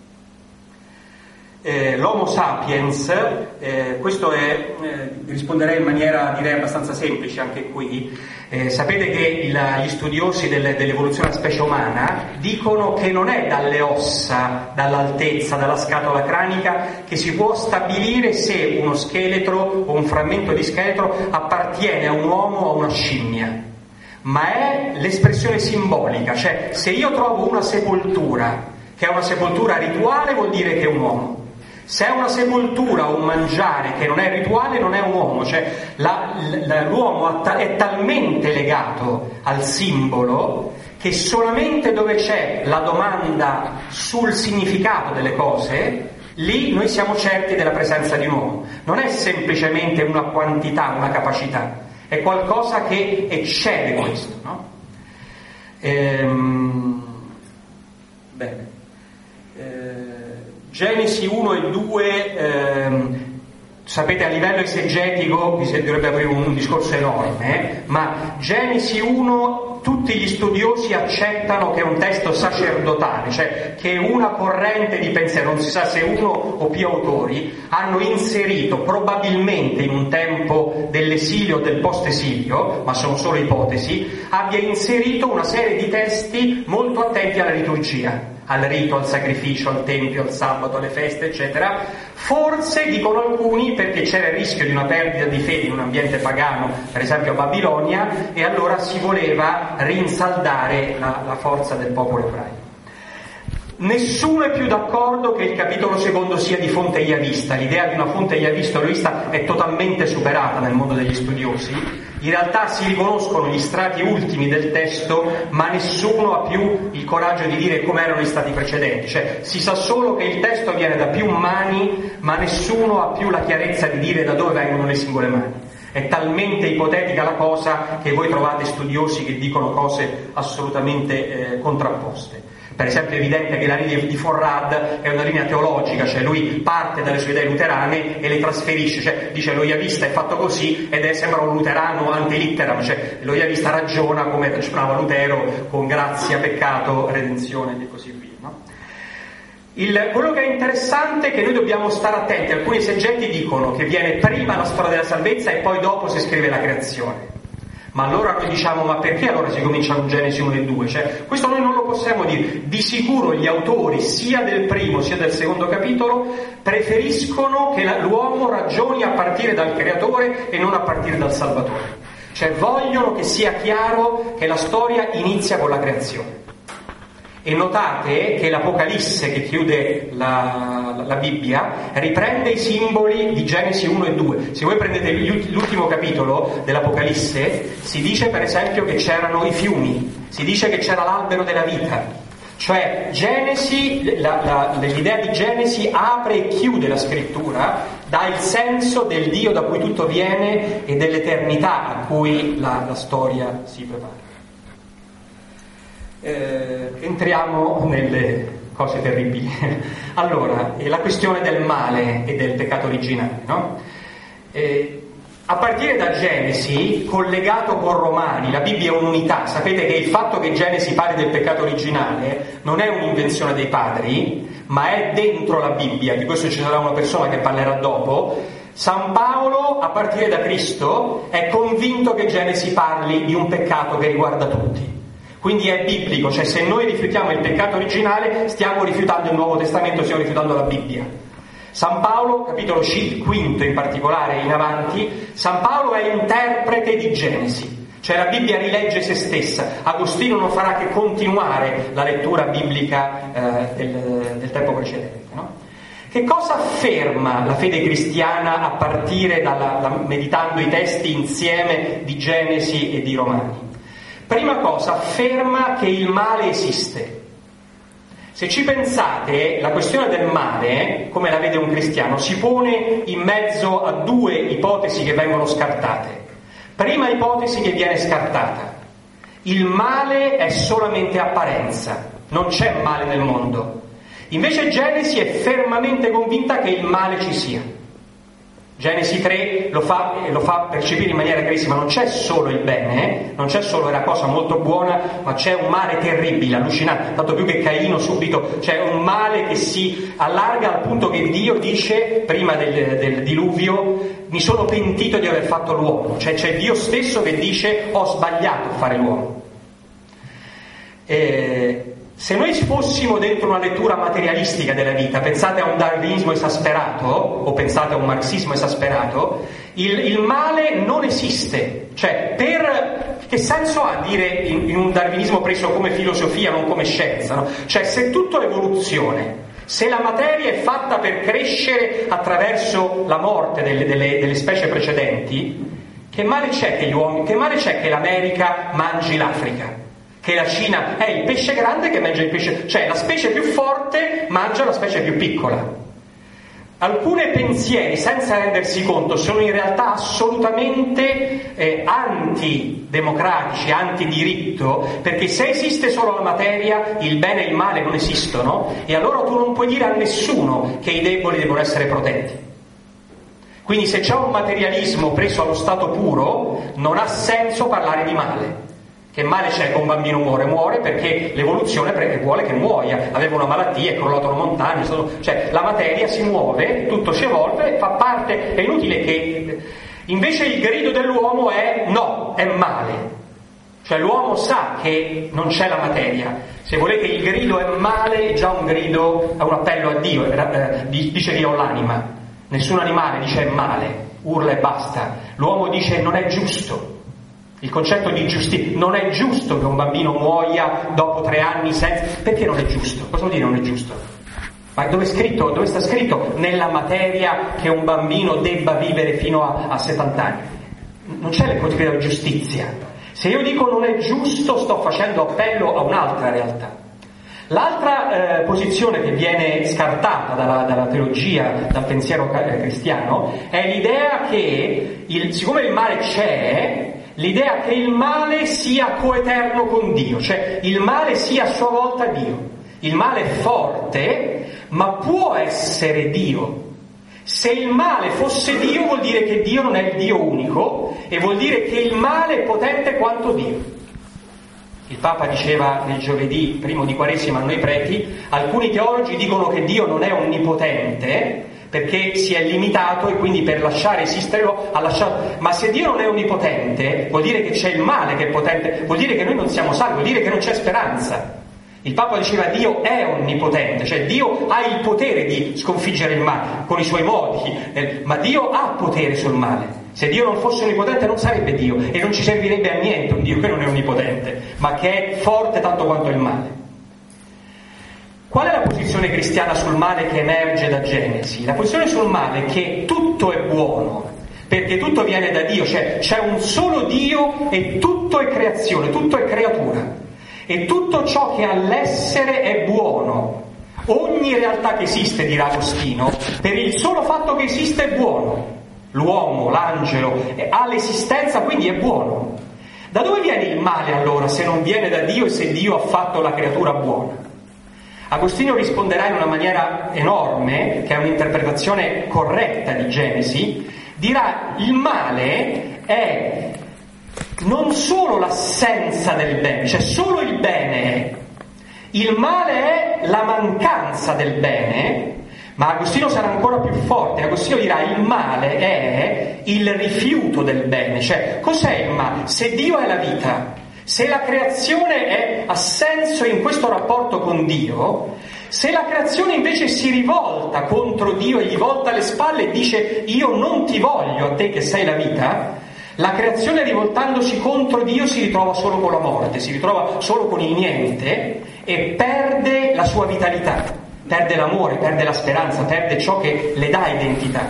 L'Homo sapiens, questo risponderei in maniera direi abbastanza semplice anche qui. Sapete che gli studiosi dell'evoluzione della specie umana dicono che non è dalle ossa, dall'altezza, dalla scatola cranica che si può stabilire se uno scheletro o un frammento di scheletro appartiene a un uomo o a una scimmia, ma è l'espressione simbolica. Cioè se io trovo una sepoltura che è una sepoltura rituale vuol dire che è un uomo. Se è una sepoltura o un mangiare che non è rituale non è un uomo. Cioè l'uomo è talmente legato al simbolo che solamente dove c'è la domanda sul significato delle cose, lì noi siamo certi della presenza di un uomo. Non è semplicemente una quantità, una capacità, è qualcosa che eccede questo, no? Bene. Genesi 1 e 2, sapete, a livello esegetico dovrebbe aprire un discorso enorme, ma Genesi 1 tutti gli studiosi accettano che è un testo sacerdotale, cioè che una corrente di pensiero, non si sa se uno o più autori, hanno inserito probabilmente in un tempo dell'esilio o del post-esilio, ma sono solo ipotesi, abbia inserito una serie di testi molto attenti alla liturgia, al rito, al sacrificio, al tempio, al sabato, alle feste, eccetera. Forse, dicono alcuni, perché c'era il rischio di una perdita di fede in un ambiente pagano, per esempio a Babilonia, e allora si voleva rinsaldare la forza del popolo ebraico. Nessuno è più d'accordo che il capitolo secondo sia di fonte iavista. L'idea di una fonte iavista è totalmente superata nel mondo degli studiosi. In realtà si riconoscono gli strati ultimi del testo, ma nessuno ha più il coraggio di dire come erano gli stati precedenti. Cioè, si sa solo che il testo viene da più mani, ma nessuno ha più la chiarezza di dire da dove vengono le singole mani. È talmente ipotetica la cosa che voi trovate studiosi che dicono cose assolutamente contrapposte. Per esempio è evidente che la linea di Forrad è una linea teologica, cioè lui parte dalle sue idee luterane e le trasferisce, cioè dice lo iavista è fatto così ed sembra un luterano antilitteram, cioè lo iavista ragiona come ragionava Lutero, con grazia, peccato, redenzione e così via, no? Quello che è interessante è che noi dobbiamo stare attenti. Alcuni esegeti dicono che viene prima la storia della salvezza e poi dopo si scrive la creazione. Ma allora noi diciamo, ma perché allora si comincia con Genesi 1 e 2? Cioè, questo noi non lo possiamo dire. Di sicuro gli autori, sia del primo sia del secondo capitolo, preferiscono che l'uomo ragioni a partire dal creatore e non a partire dal salvatore. Cioè, vogliono che sia chiaro che la storia inizia con la creazione. E notate che l'Apocalisse, che chiude la Bibbia, riprende i simboli di Genesi 1 e 2. Se voi prendete l'ultimo capitolo dell'Apocalisse, si dice per esempio che c'erano i fiumi, si dice che c'era l'albero della vita. Cioè Genesi, l'idea di Genesi apre e chiude la scrittura, dà il senso del Dio da cui tutto viene e dell'eternità a cui la storia si prepara. Entriamo nelle cose terribili. Allora, la questione del male e del peccato originale, no? A partire da Genesi, collegato con Romani, la Bibbia è un'unità. Sapete che il fatto che Genesi parli del peccato originale non è un'invenzione dei padri, ma è dentro la Bibbia. Di questo ci sarà una persona che parlerà dopo. San Paolo, a partire da Cristo, è convinto che Genesi parli di un peccato che riguarda tutti. Quindi è biblico, cioè se noi rifiutiamo il peccato originale stiamo rifiutando il Nuovo Testamento, stiamo rifiutando la Bibbia. San Paolo, capitolo 5 in particolare in avanti, San Paolo è interprete di Genesi, cioè la Bibbia rilegge se stessa. Agostino non farà che continuare la lettura biblica del tempo precedente, no? Che cosa afferma la fede cristiana a partire meditando i testi insieme di Genesi e di Romani? Prima cosa, afferma che il male esiste. Se ci pensate, la questione del male, come la vede un cristiano, si pone in mezzo a due ipotesi che vengono scartate. Prima ipotesi che viene scartata: il male è solamente apparenza, non c'è male nel mondo. Invece Genesi è fermamente convinta che il male ci sia. Genesi 3 lo fa percepire in maniera chiarissima: non c'è solo il bene, non c'è solo una cosa molto buona, ma c'è un male terribile, allucinante, tanto più che Caino subito, c'è un male che si allarga al punto che Dio dice, prima del diluvio, mi sono pentito di aver fatto l'uomo, cioè c'è Dio stesso che dice ho sbagliato a fare l'uomo. Se noi fossimo dentro una lettura materialistica della vita, pensate a un darwinismo esasperato o pensate a un marxismo esasperato, il male non esiste. Cioè, che senso ha dire in un darwinismo preso come filosofia, non come scienza, no? Cioè, se tutta l'evoluzione, se la materia è fatta per crescere attraverso la morte delle specie precedenti, che male c'è che l'America mangi l'Africa? Che la Cina è il pesce grande che mangia il pesce, cioè la specie più forte mangia la specie più piccola. Alcuni pensieri, senza rendersi conto, sono in realtà assolutamente antidemocratici, antidiritto, perché se esiste solo la materia, il bene e il male non esistono, e allora tu non puoi dire a nessuno che i deboli devono essere protetti. Quindi se c'è un materialismo preso allo stato puro, non ha senso parlare di male. Che male c'è che un bambino muore? Muore perché l'evoluzione vuole che muoia, aveva una malattia, è crollato una montagna, cioè la materia si muove, tutto si evolve, fa parte, è inutile che... Invece il grido dell'uomo è no, è male. Cioè l'uomo sa che non c'è la materia. Se volete, il grido è male, è già un grido, è un appello a Dio, dice Dio l'anima. Nessun animale dice è male, urla e basta. L'uomo dice non è giusto. Il concetto di giustizia, non è giusto che un bambino muoia dopo 3 anni senza... Perché non è giusto? Cosa vuol dire non è giusto? Ma dove sta scritto nella materia che un bambino debba vivere fino a 70 anni? Non c'è il concetto della giustizia. Se io dico non è giusto, sto facendo appello a un'altra realtà. L'altra posizione che viene scartata dalla teologia, dal pensiero cristiano, è l'idea che, siccome il male c'è, l'idea che il male sia coeterno con Dio, cioè il male sia a sua volta Dio. Il male è forte, ma può essere Dio. Se il male fosse Dio, vuol dire che Dio non è il Dio unico, e vuol dire che il male è potente quanto Dio. Il Papa diceva nel giovedì primo di Quaresima a noi preti, alcuni teologi dicono che Dio non è onnipotente, perché si è limitato e quindi per lasciare esistere ha lasciato. Ma se Dio non è onnipotente, vuol dire che c'è il male che è potente, vuol dire che noi non siamo salvi, vuol dire che non c'è speranza. Il Papa diceva Dio è onnipotente, cioè Dio ha il potere di sconfiggere il male con i suoi modi, ma Dio ha potere sul male. Se Dio non fosse onnipotente non sarebbe Dio e non ci servirebbe a niente un Dio che non è onnipotente, ma che è forte tanto quanto il male. Qual è la posizione cristiana sul male che emerge da Genesi? La posizione sul male è che tutto è buono, perché tutto viene da Dio, cioè c'è un solo Dio e tutto è creazione, tutto è creatura. E tutto ciò che ha l'essere è buono. Ogni realtà che esiste, dirà Agostino, per il solo fatto che esiste è buono. L'uomo, l'angelo, ha l'esistenza, quindi è buono. Da dove viene il male allora, se non viene da Dio e se Dio ha fatto la creatura buona? Agostino risponderà in una maniera enorme, che è un'interpretazione corretta di Genesi, dirà il male è non solo l'assenza del bene, cioè solo il bene è. Il male è la mancanza del bene, ma Agostino sarà ancora più forte. Agostino dirà il male è il rifiuto del bene, cioè cos'è il male? Se Dio è la vita, se la creazione ha senso in questo rapporto con Dio, se la creazione invece si rivolta contro Dio e gli volta le spalle e dice io non ti voglio a te che sei la vita, la creazione rivoltandosi contro Dio si ritrova solo con la morte, si ritrova solo con il niente e perde la sua vitalità, perde l'amore, perde la speranza, perde ciò che le dà identità.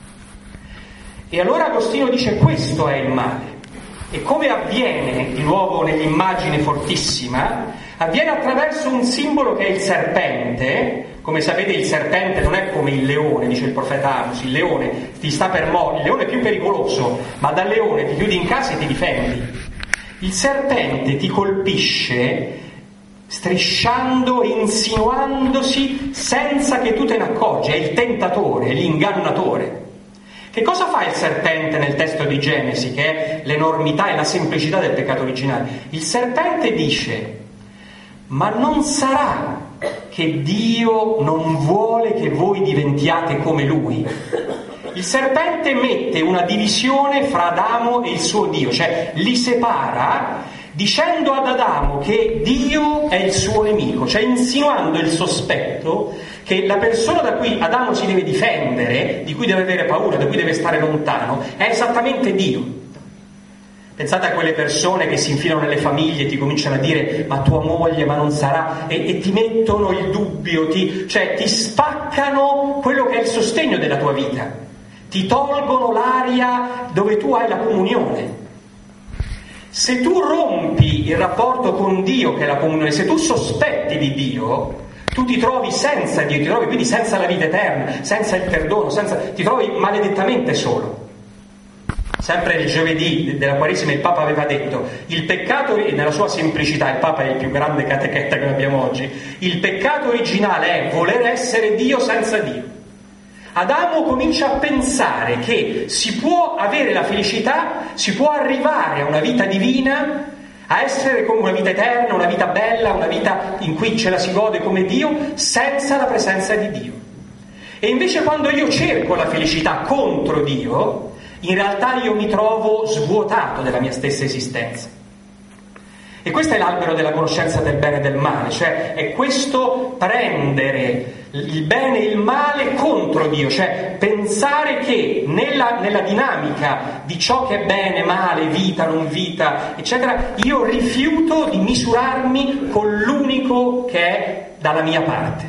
E allora Agostino dice questo è il male. E come avviene, di nuovo nell'immagine fortissima, avviene attraverso un simbolo che è il serpente. Come sapete il serpente non è come il leone, dice il profeta Amos, il leone ti sta per morire, il leone è più pericoloso, ma dal leone ti chiudi in casa e ti difendi. Il serpente ti colpisce strisciando e insinuandosi senza che tu te ne accorgi, è il tentatore, è l'ingannatore. Che cosa fa il serpente nel testo di Genesi, che è l'enormità e la semplicità del peccato originale? Il serpente dice, ma non sarà che Dio non vuole che voi diventiate come Lui? Il serpente mette una divisione fra Adamo e il suo Dio, cioè li separa dicendo ad Adamo che Dio è il suo nemico, cioè insinuando il sospetto che la persona da cui Adamo si deve difendere, di cui deve avere paura, da cui deve stare lontano, è esattamente Dio. Pensate a quelle persone che si infilano nelle famiglie e ti cominciano a dire ma tua moglie, ma non sarà, e ti mettono il dubbio, cioè ti spaccano quello che è il sostegno della tua vita, ti tolgono l'aria dove tu hai la comunione. Se tu rompi il rapporto con Dio, che è la comunione, se tu sospetti di Dio, tu ti trovi senza Dio, ti trovi quindi senza la vita eterna, senza il perdono, ti trovi maledettamente solo. Sempre nel giovedì della Quaresima il Papa aveva detto, il peccato, nella sua semplicità, il Papa è il più grande catecheta che abbiamo oggi, il peccato originale è voler essere Dio senza Dio. Adamo comincia a pensare che si può avere la felicità, si può arrivare a una vita divina a essere come una vita eterna, una vita bella, una vita in cui ce la si gode come Dio, senza la presenza di Dio. E invece quando io cerco la felicità contro Dio, in realtà io mi trovo svuotato della mia stessa esistenza. E questo è l'albero della conoscenza del bene e del male, cioè è questo prendere il bene e il male contro Dio, cioè pensare che nella dinamica di ciò che è bene, male, vita, non vita, eccetera, io rifiuto di misurarmi con l'unico che è dalla mia parte.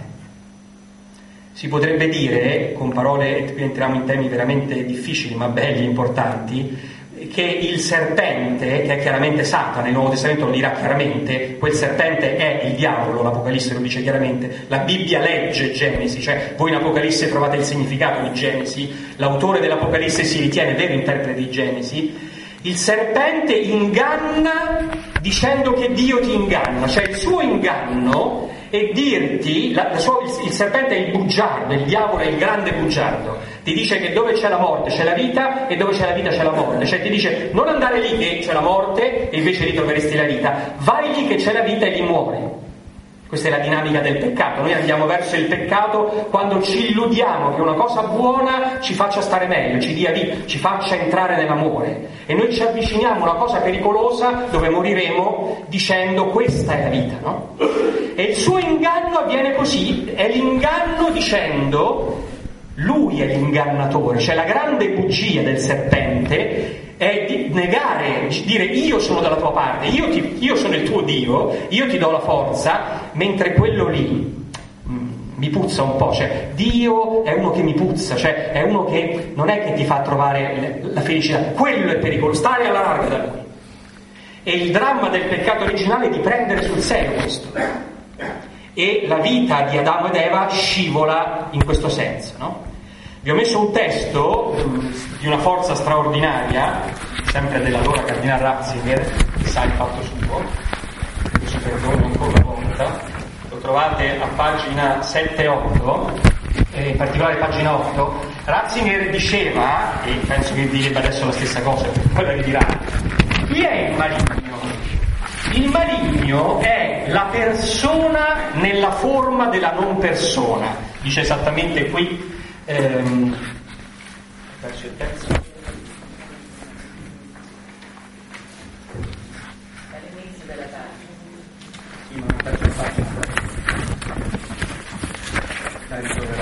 Si potrebbe dire, con parole, qui entriamo in temi veramente difficili ma belli e importanti, che il serpente, che è chiaramente Satana, il Nuovo Testamento lo dirà chiaramente, quel serpente è il diavolo, l'Apocalisse lo dice chiaramente, la Bibbia legge Genesi, cioè voi in Apocalisse trovate il significato di Genesi, l'autore dell'Apocalisse si ritiene vero interprete di Genesi. Il serpente inganna dicendo che Dio ti inganna, cioè il suo inganno è dirti, il serpente è il bugiardo, il diavolo è il grande bugiardo, ti dice che dove c'è la morte c'è la vita e dove c'è la vita c'è la morte, cioè ti dice non andare lì che c'è la morte e invece ritroveresti la vita, vai lì che c'è la vita e lì muori. Questa è la dinamica del peccato. Noi andiamo verso il peccato quando ci illudiamo che una cosa buona ci faccia stare meglio, ci dia vita, ci faccia entrare nell'amore. E noi ci avviciniamo a una cosa pericolosa dove moriremo dicendo questa è la vita, no? E il suo inganno avviene così, è l'inganno dicendo lui è l'ingannatore, cioè la grande bugia del serpente è di negare, dire io sono dalla tua parte, io sono il tuo Dio, io ti do la forza, mentre quello lì mi puzza un po', cioè Dio è uno che mi puzza, cioè è uno che non è che ti fa trovare la felicità, quello è pericoloso, stare alla larga da lui. E il dramma del peccato originale è di prendere sul serio questo. E la vita di Adamo ed Eva scivola in questo senso, no? Vi ho messo un testo di una forza straordinaria, sempre dell'allora Cardinale Ratzinger, che sa il fatto suo, ci perdono ancora una volta, lo trovate a pagina 7-8, in particolare pagina 8, Ratzinger diceva, e penso che direbbe adesso la stessa cosa, poi la ridirà, chi è il maligno? Il maligno è la persona nella forma della non persona, dice esattamente qui. Verso il terzo. All'inizio della pagina. Sì, ma non perso il pagina. La ritroverò.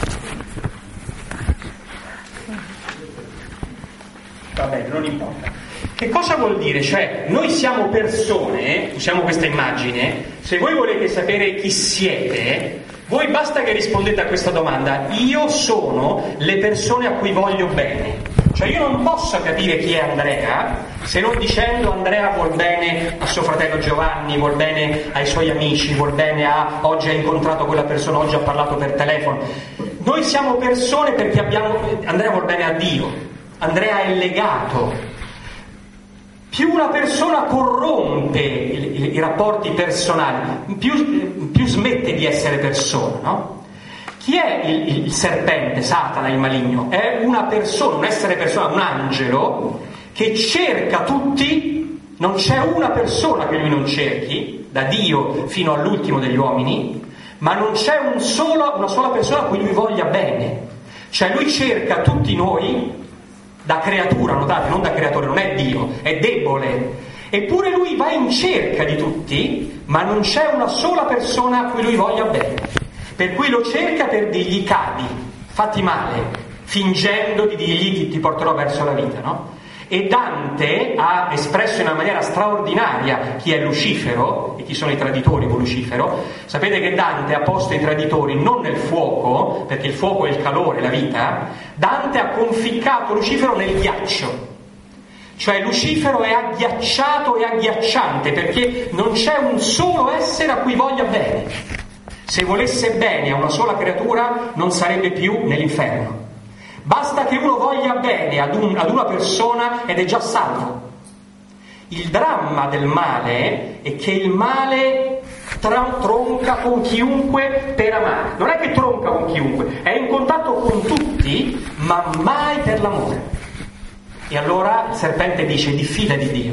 Va bene, non importa. Che cosa vuol dire? Cioè, noi siamo persone, usiamo questa immagine, se voi volete sapere chi siete, voi basta che rispondete a questa domanda: io sono le persone a cui voglio bene. Cioè io non posso capire chi è Andrea se non dicendo Andrea vuol bene a suo fratello Giovanni, vuol bene ai suoi amici, vuol bene a oggi ha incontrato quella persona, oggi ha parlato per telefono. Noi siamo persone perché Andrea vuol bene a Dio, Andrea è legato. Più una persona corrompe i rapporti personali, più smette di essere persona, no? Chi è il serpente, Satana, il maligno? È una persona, un essere persona, un angelo che cerca tutti, non c'è una persona che lui non cerchi, da Dio fino all'ultimo degli uomini, ma non c'è una sola persona a cui lui voglia bene. Cioè lui cerca tutti noi, da creatura, notate, non da creatore, non è Dio, è debole. Eppure lui va in cerca di tutti, ma non c'è una sola persona a cui lui voglia bene. Per cui lo cerca per dirgli cadi, fatti male, fingendo di dirgli ti porterò verso la vita, no? E Dante ha espresso in una maniera straordinaria chi è Lucifero e chi sono i traditori con Lucifero. Sapete che Dante ha posto i traditori non nel fuoco, perché il fuoco è il calore, la vita. Dante ha conficcato Lucifero nel ghiaccio. Cioè Lucifero è agghiacciato e agghiacciante perché non c'è un solo essere a cui voglia bene. Se volesse bene a una sola creatura non sarebbe più nell'inferno. Basta che uno voglia bene ad una persona ed è già salvo. Il dramma del male è che il male tronca con chiunque per amare. Non è che tronca con chiunque, è in contatto con tutti, ma mai per l'amore. E allora il serpente dice: diffida di Dio,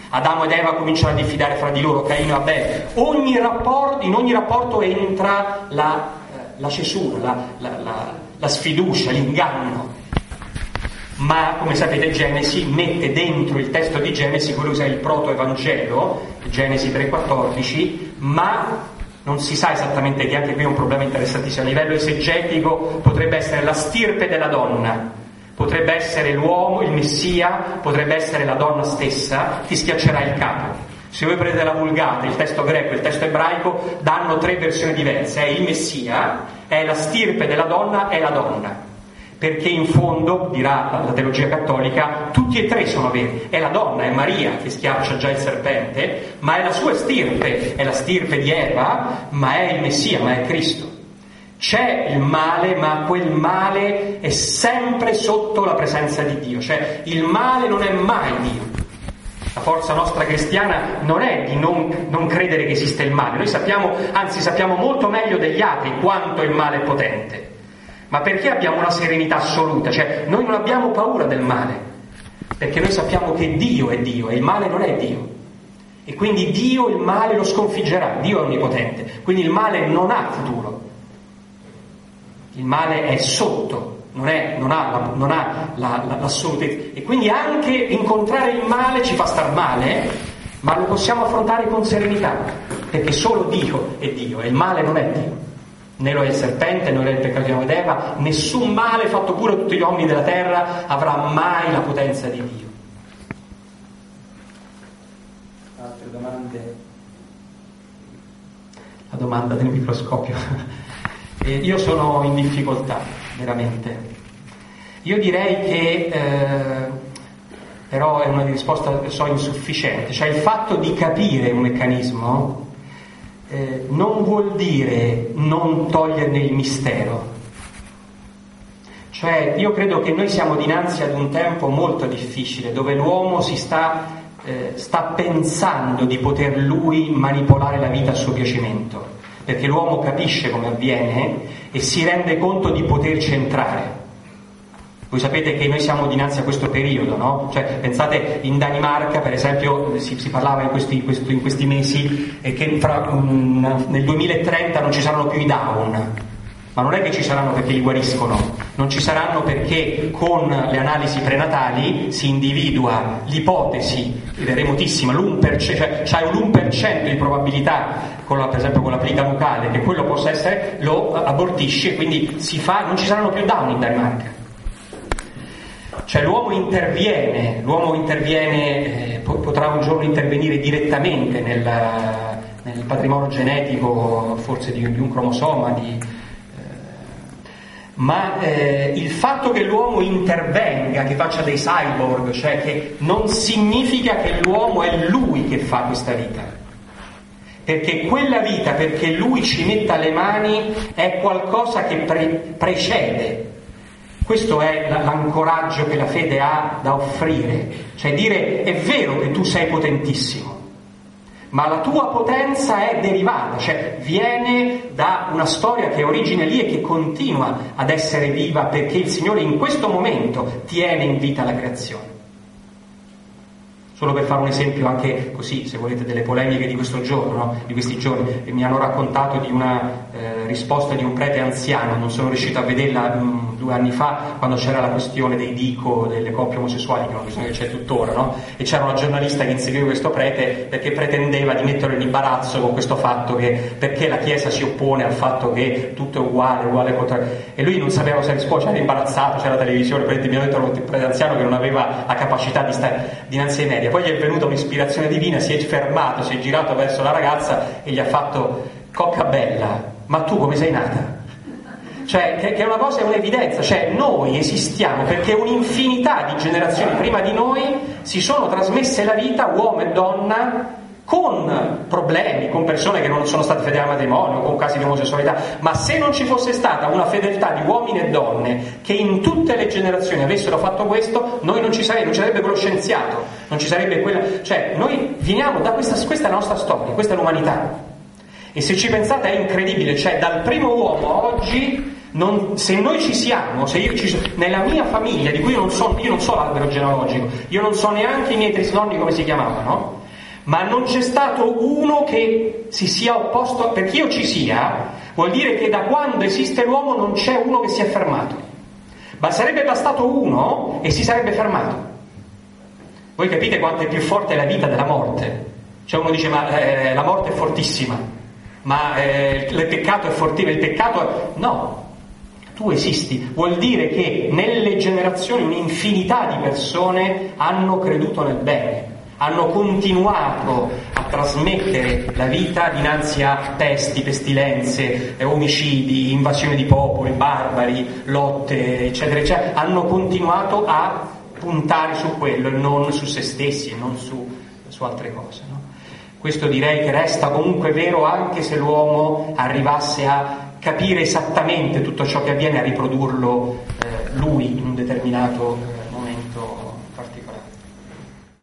Adamo ed Eva cominciano a diffidare fra di loro, Caino e Abele. In ogni rapporto entra la cesura, la sfiducia, l'inganno. Ma come sapete Genesi mette dentro il testo di Genesi quello che è il proto-evangelo, Genesi 3,14, ma non si sa esattamente, che anche qui è un problema interessantissimo. A livello esegetico potrebbe essere la stirpe della donna, potrebbe essere l'uomo, il Messia, potrebbe essere la donna stessa, ti schiaccerà il capo. Se voi prendete la Vulgata, il testo greco e il testo ebraico danno 3 versioni diverse: è il Messia, è la stirpe della donna, è la donna. Perché in fondo, dirà la teologia cattolica, tutti e 3 sono veri. È la donna, è Maria che schiaccia già il serpente, ma è la sua stirpe, è la stirpe di Eva, ma è il Messia, ma è Cristo. C'è il male, ma quel male è sempre sotto la presenza di Dio, cioè il male non è mai Dio. La forza nostra cristiana non è di non credere che esiste il male, noi sappiamo molto meglio degli altri quanto il male è potente. Ma perché abbiamo una serenità assoluta? Cioè, noi non abbiamo paura del male, perché noi sappiamo che Dio è Dio e il male non è Dio. E quindi Dio il male lo sconfiggerà, Dio è onnipotente, quindi il male non ha futuro. Il male è sotto, non ha l'assolutezza. E quindi anche incontrare il male ci fa star male, ma lo possiamo affrontare con serenità, perché solo Dio è Dio e il male non è Dio. Né lo è il serpente, né lo è il peccato di Adamo ed Eva, nessun male fatto pure a tutti gli uomini della terra avrà mai la potenza di Dio. Altre domande? La domanda del microscopio. Io sono in difficoltà, veramente. Io direi che, però è una risposta so insufficiente, cioè il fatto di capire un meccanismo non vuol dire non toglierne il mistero. Cioè io credo che noi siamo dinanzi ad un tempo molto difficile dove l'uomo si sta pensando di poter lui manipolare la vita a suo piacimento, perché l'uomo capisce come avviene e si rende conto di poterci entrare. Voi sapete che noi siamo dinanzi a questo periodo, no? Cioè, pensate, in Danimarca, per esempio, si parlava in questi mesi che nel 2030 non ci saranno più i Down. Ma non è che ci saranno perché li guariscono, non ci saranno perché con le analisi prenatali si individua l'ipotesi, remotissima, cioè c'hai un l'1% di probabilità, per esempio con la plica nucale, che quello possa essere, lo abortisce, quindi non ci saranno più Down in Danimarca. Cioè l'uomo interviene, potrà un giorno intervenire direttamente nel patrimonio genetico, forse di un cromosoma, ma il fatto che l'uomo intervenga, che faccia dei cyborg, cioè che non significa che l'uomo è lui che fa questa vita, perché quella vita, perché lui ci metta le mani, è qualcosa che precede. Questo è l'ancoraggio che la fede ha da offrire, cioè dire: è vero che tu sei potentissimo, ma la tua potenza è derivata, cioè viene da una storia che ha origine lì e che continua ad essere viva, perché il Signore in questo momento tiene in vita la creazione. Solo per fare un esempio, anche così, se volete, delle polemiche di questo giorno, no? Di questi giorni, mi hanno raccontato di una risposta di un prete anziano, non sono riuscito a vederla 2 anni fa, quando c'era la questione dei dico, delle coppie omosessuali, che è una questione che c'è tuttora, no? E c'era una giornalista che inseguiva questo prete perché pretendeva di metterlo in imbarazzo con questo fatto che perché la Chiesa si oppone al fatto che tutto è uguale contro... E lui non sapeva cosa rispondere, c'era imbarazzato, c'era la televisione, mi ha detto il prete anziano che non aveva la capacità di stare dinanzi ai media. Poi gli è venuta un'ispirazione divina, si è fermato, si è girato verso la ragazza e gli ha fatto: cocca bella, ma tu come sei nata? Cioè, che è una cosa, è un'evidenza, cioè noi esistiamo perché un'infinità di generazioni prima di noi si sono trasmesse la vita, uomo e donna, con problemi, con persone che non sono state fedeli al matrimonio, con casi di omosessualità, ma se non ci fosse stata una fedeltà di uomini e donne che in tutte le generazioni avessero fatto questo, noi non ci sarebbe quello scienziato, non ci sarebbe quella... Cioè, noi veniamo da questa è la nostra storia, questa è l'umanità. E se ci pensate è incredibile, cioè dal primo uomo a oggi, se noi ci siamo, se io ci sono, nella mia famiglia, di cui io non so l'albero genealogico, io non so neanche i miei trisnonni come si chiamavano, ma non c'è stato uno che si sia opposto. Perché io ci sia, vuol dire che da quando esiste l'uomo non c'è uno che si è fermato. Ma sarebbe bastato uno e si sarebbe fermato. Voi capite quanto è più forte la vita della morte? Cioè uno dice, ma la morte è fortissima, ma il peccato è fortissimo, il peccato no, tu esisti. Vuol dire che nelle generazioni un'infinità di persone hanno creduto nel bene, hanno continuato a trasmettere la vita dinanzi a pesti, pestilenze, omicidi, invasioni di popoli, barbari, lotte, eccetera, eccetera. Hanno continuato a puntare su quello e non su se stessi e non su altre cose, no? Questo direi che resta comunque vero anche se l'uomo arrivasse a capire esattamente tutto ciò che avviene, a riprodurlo lui in un determinato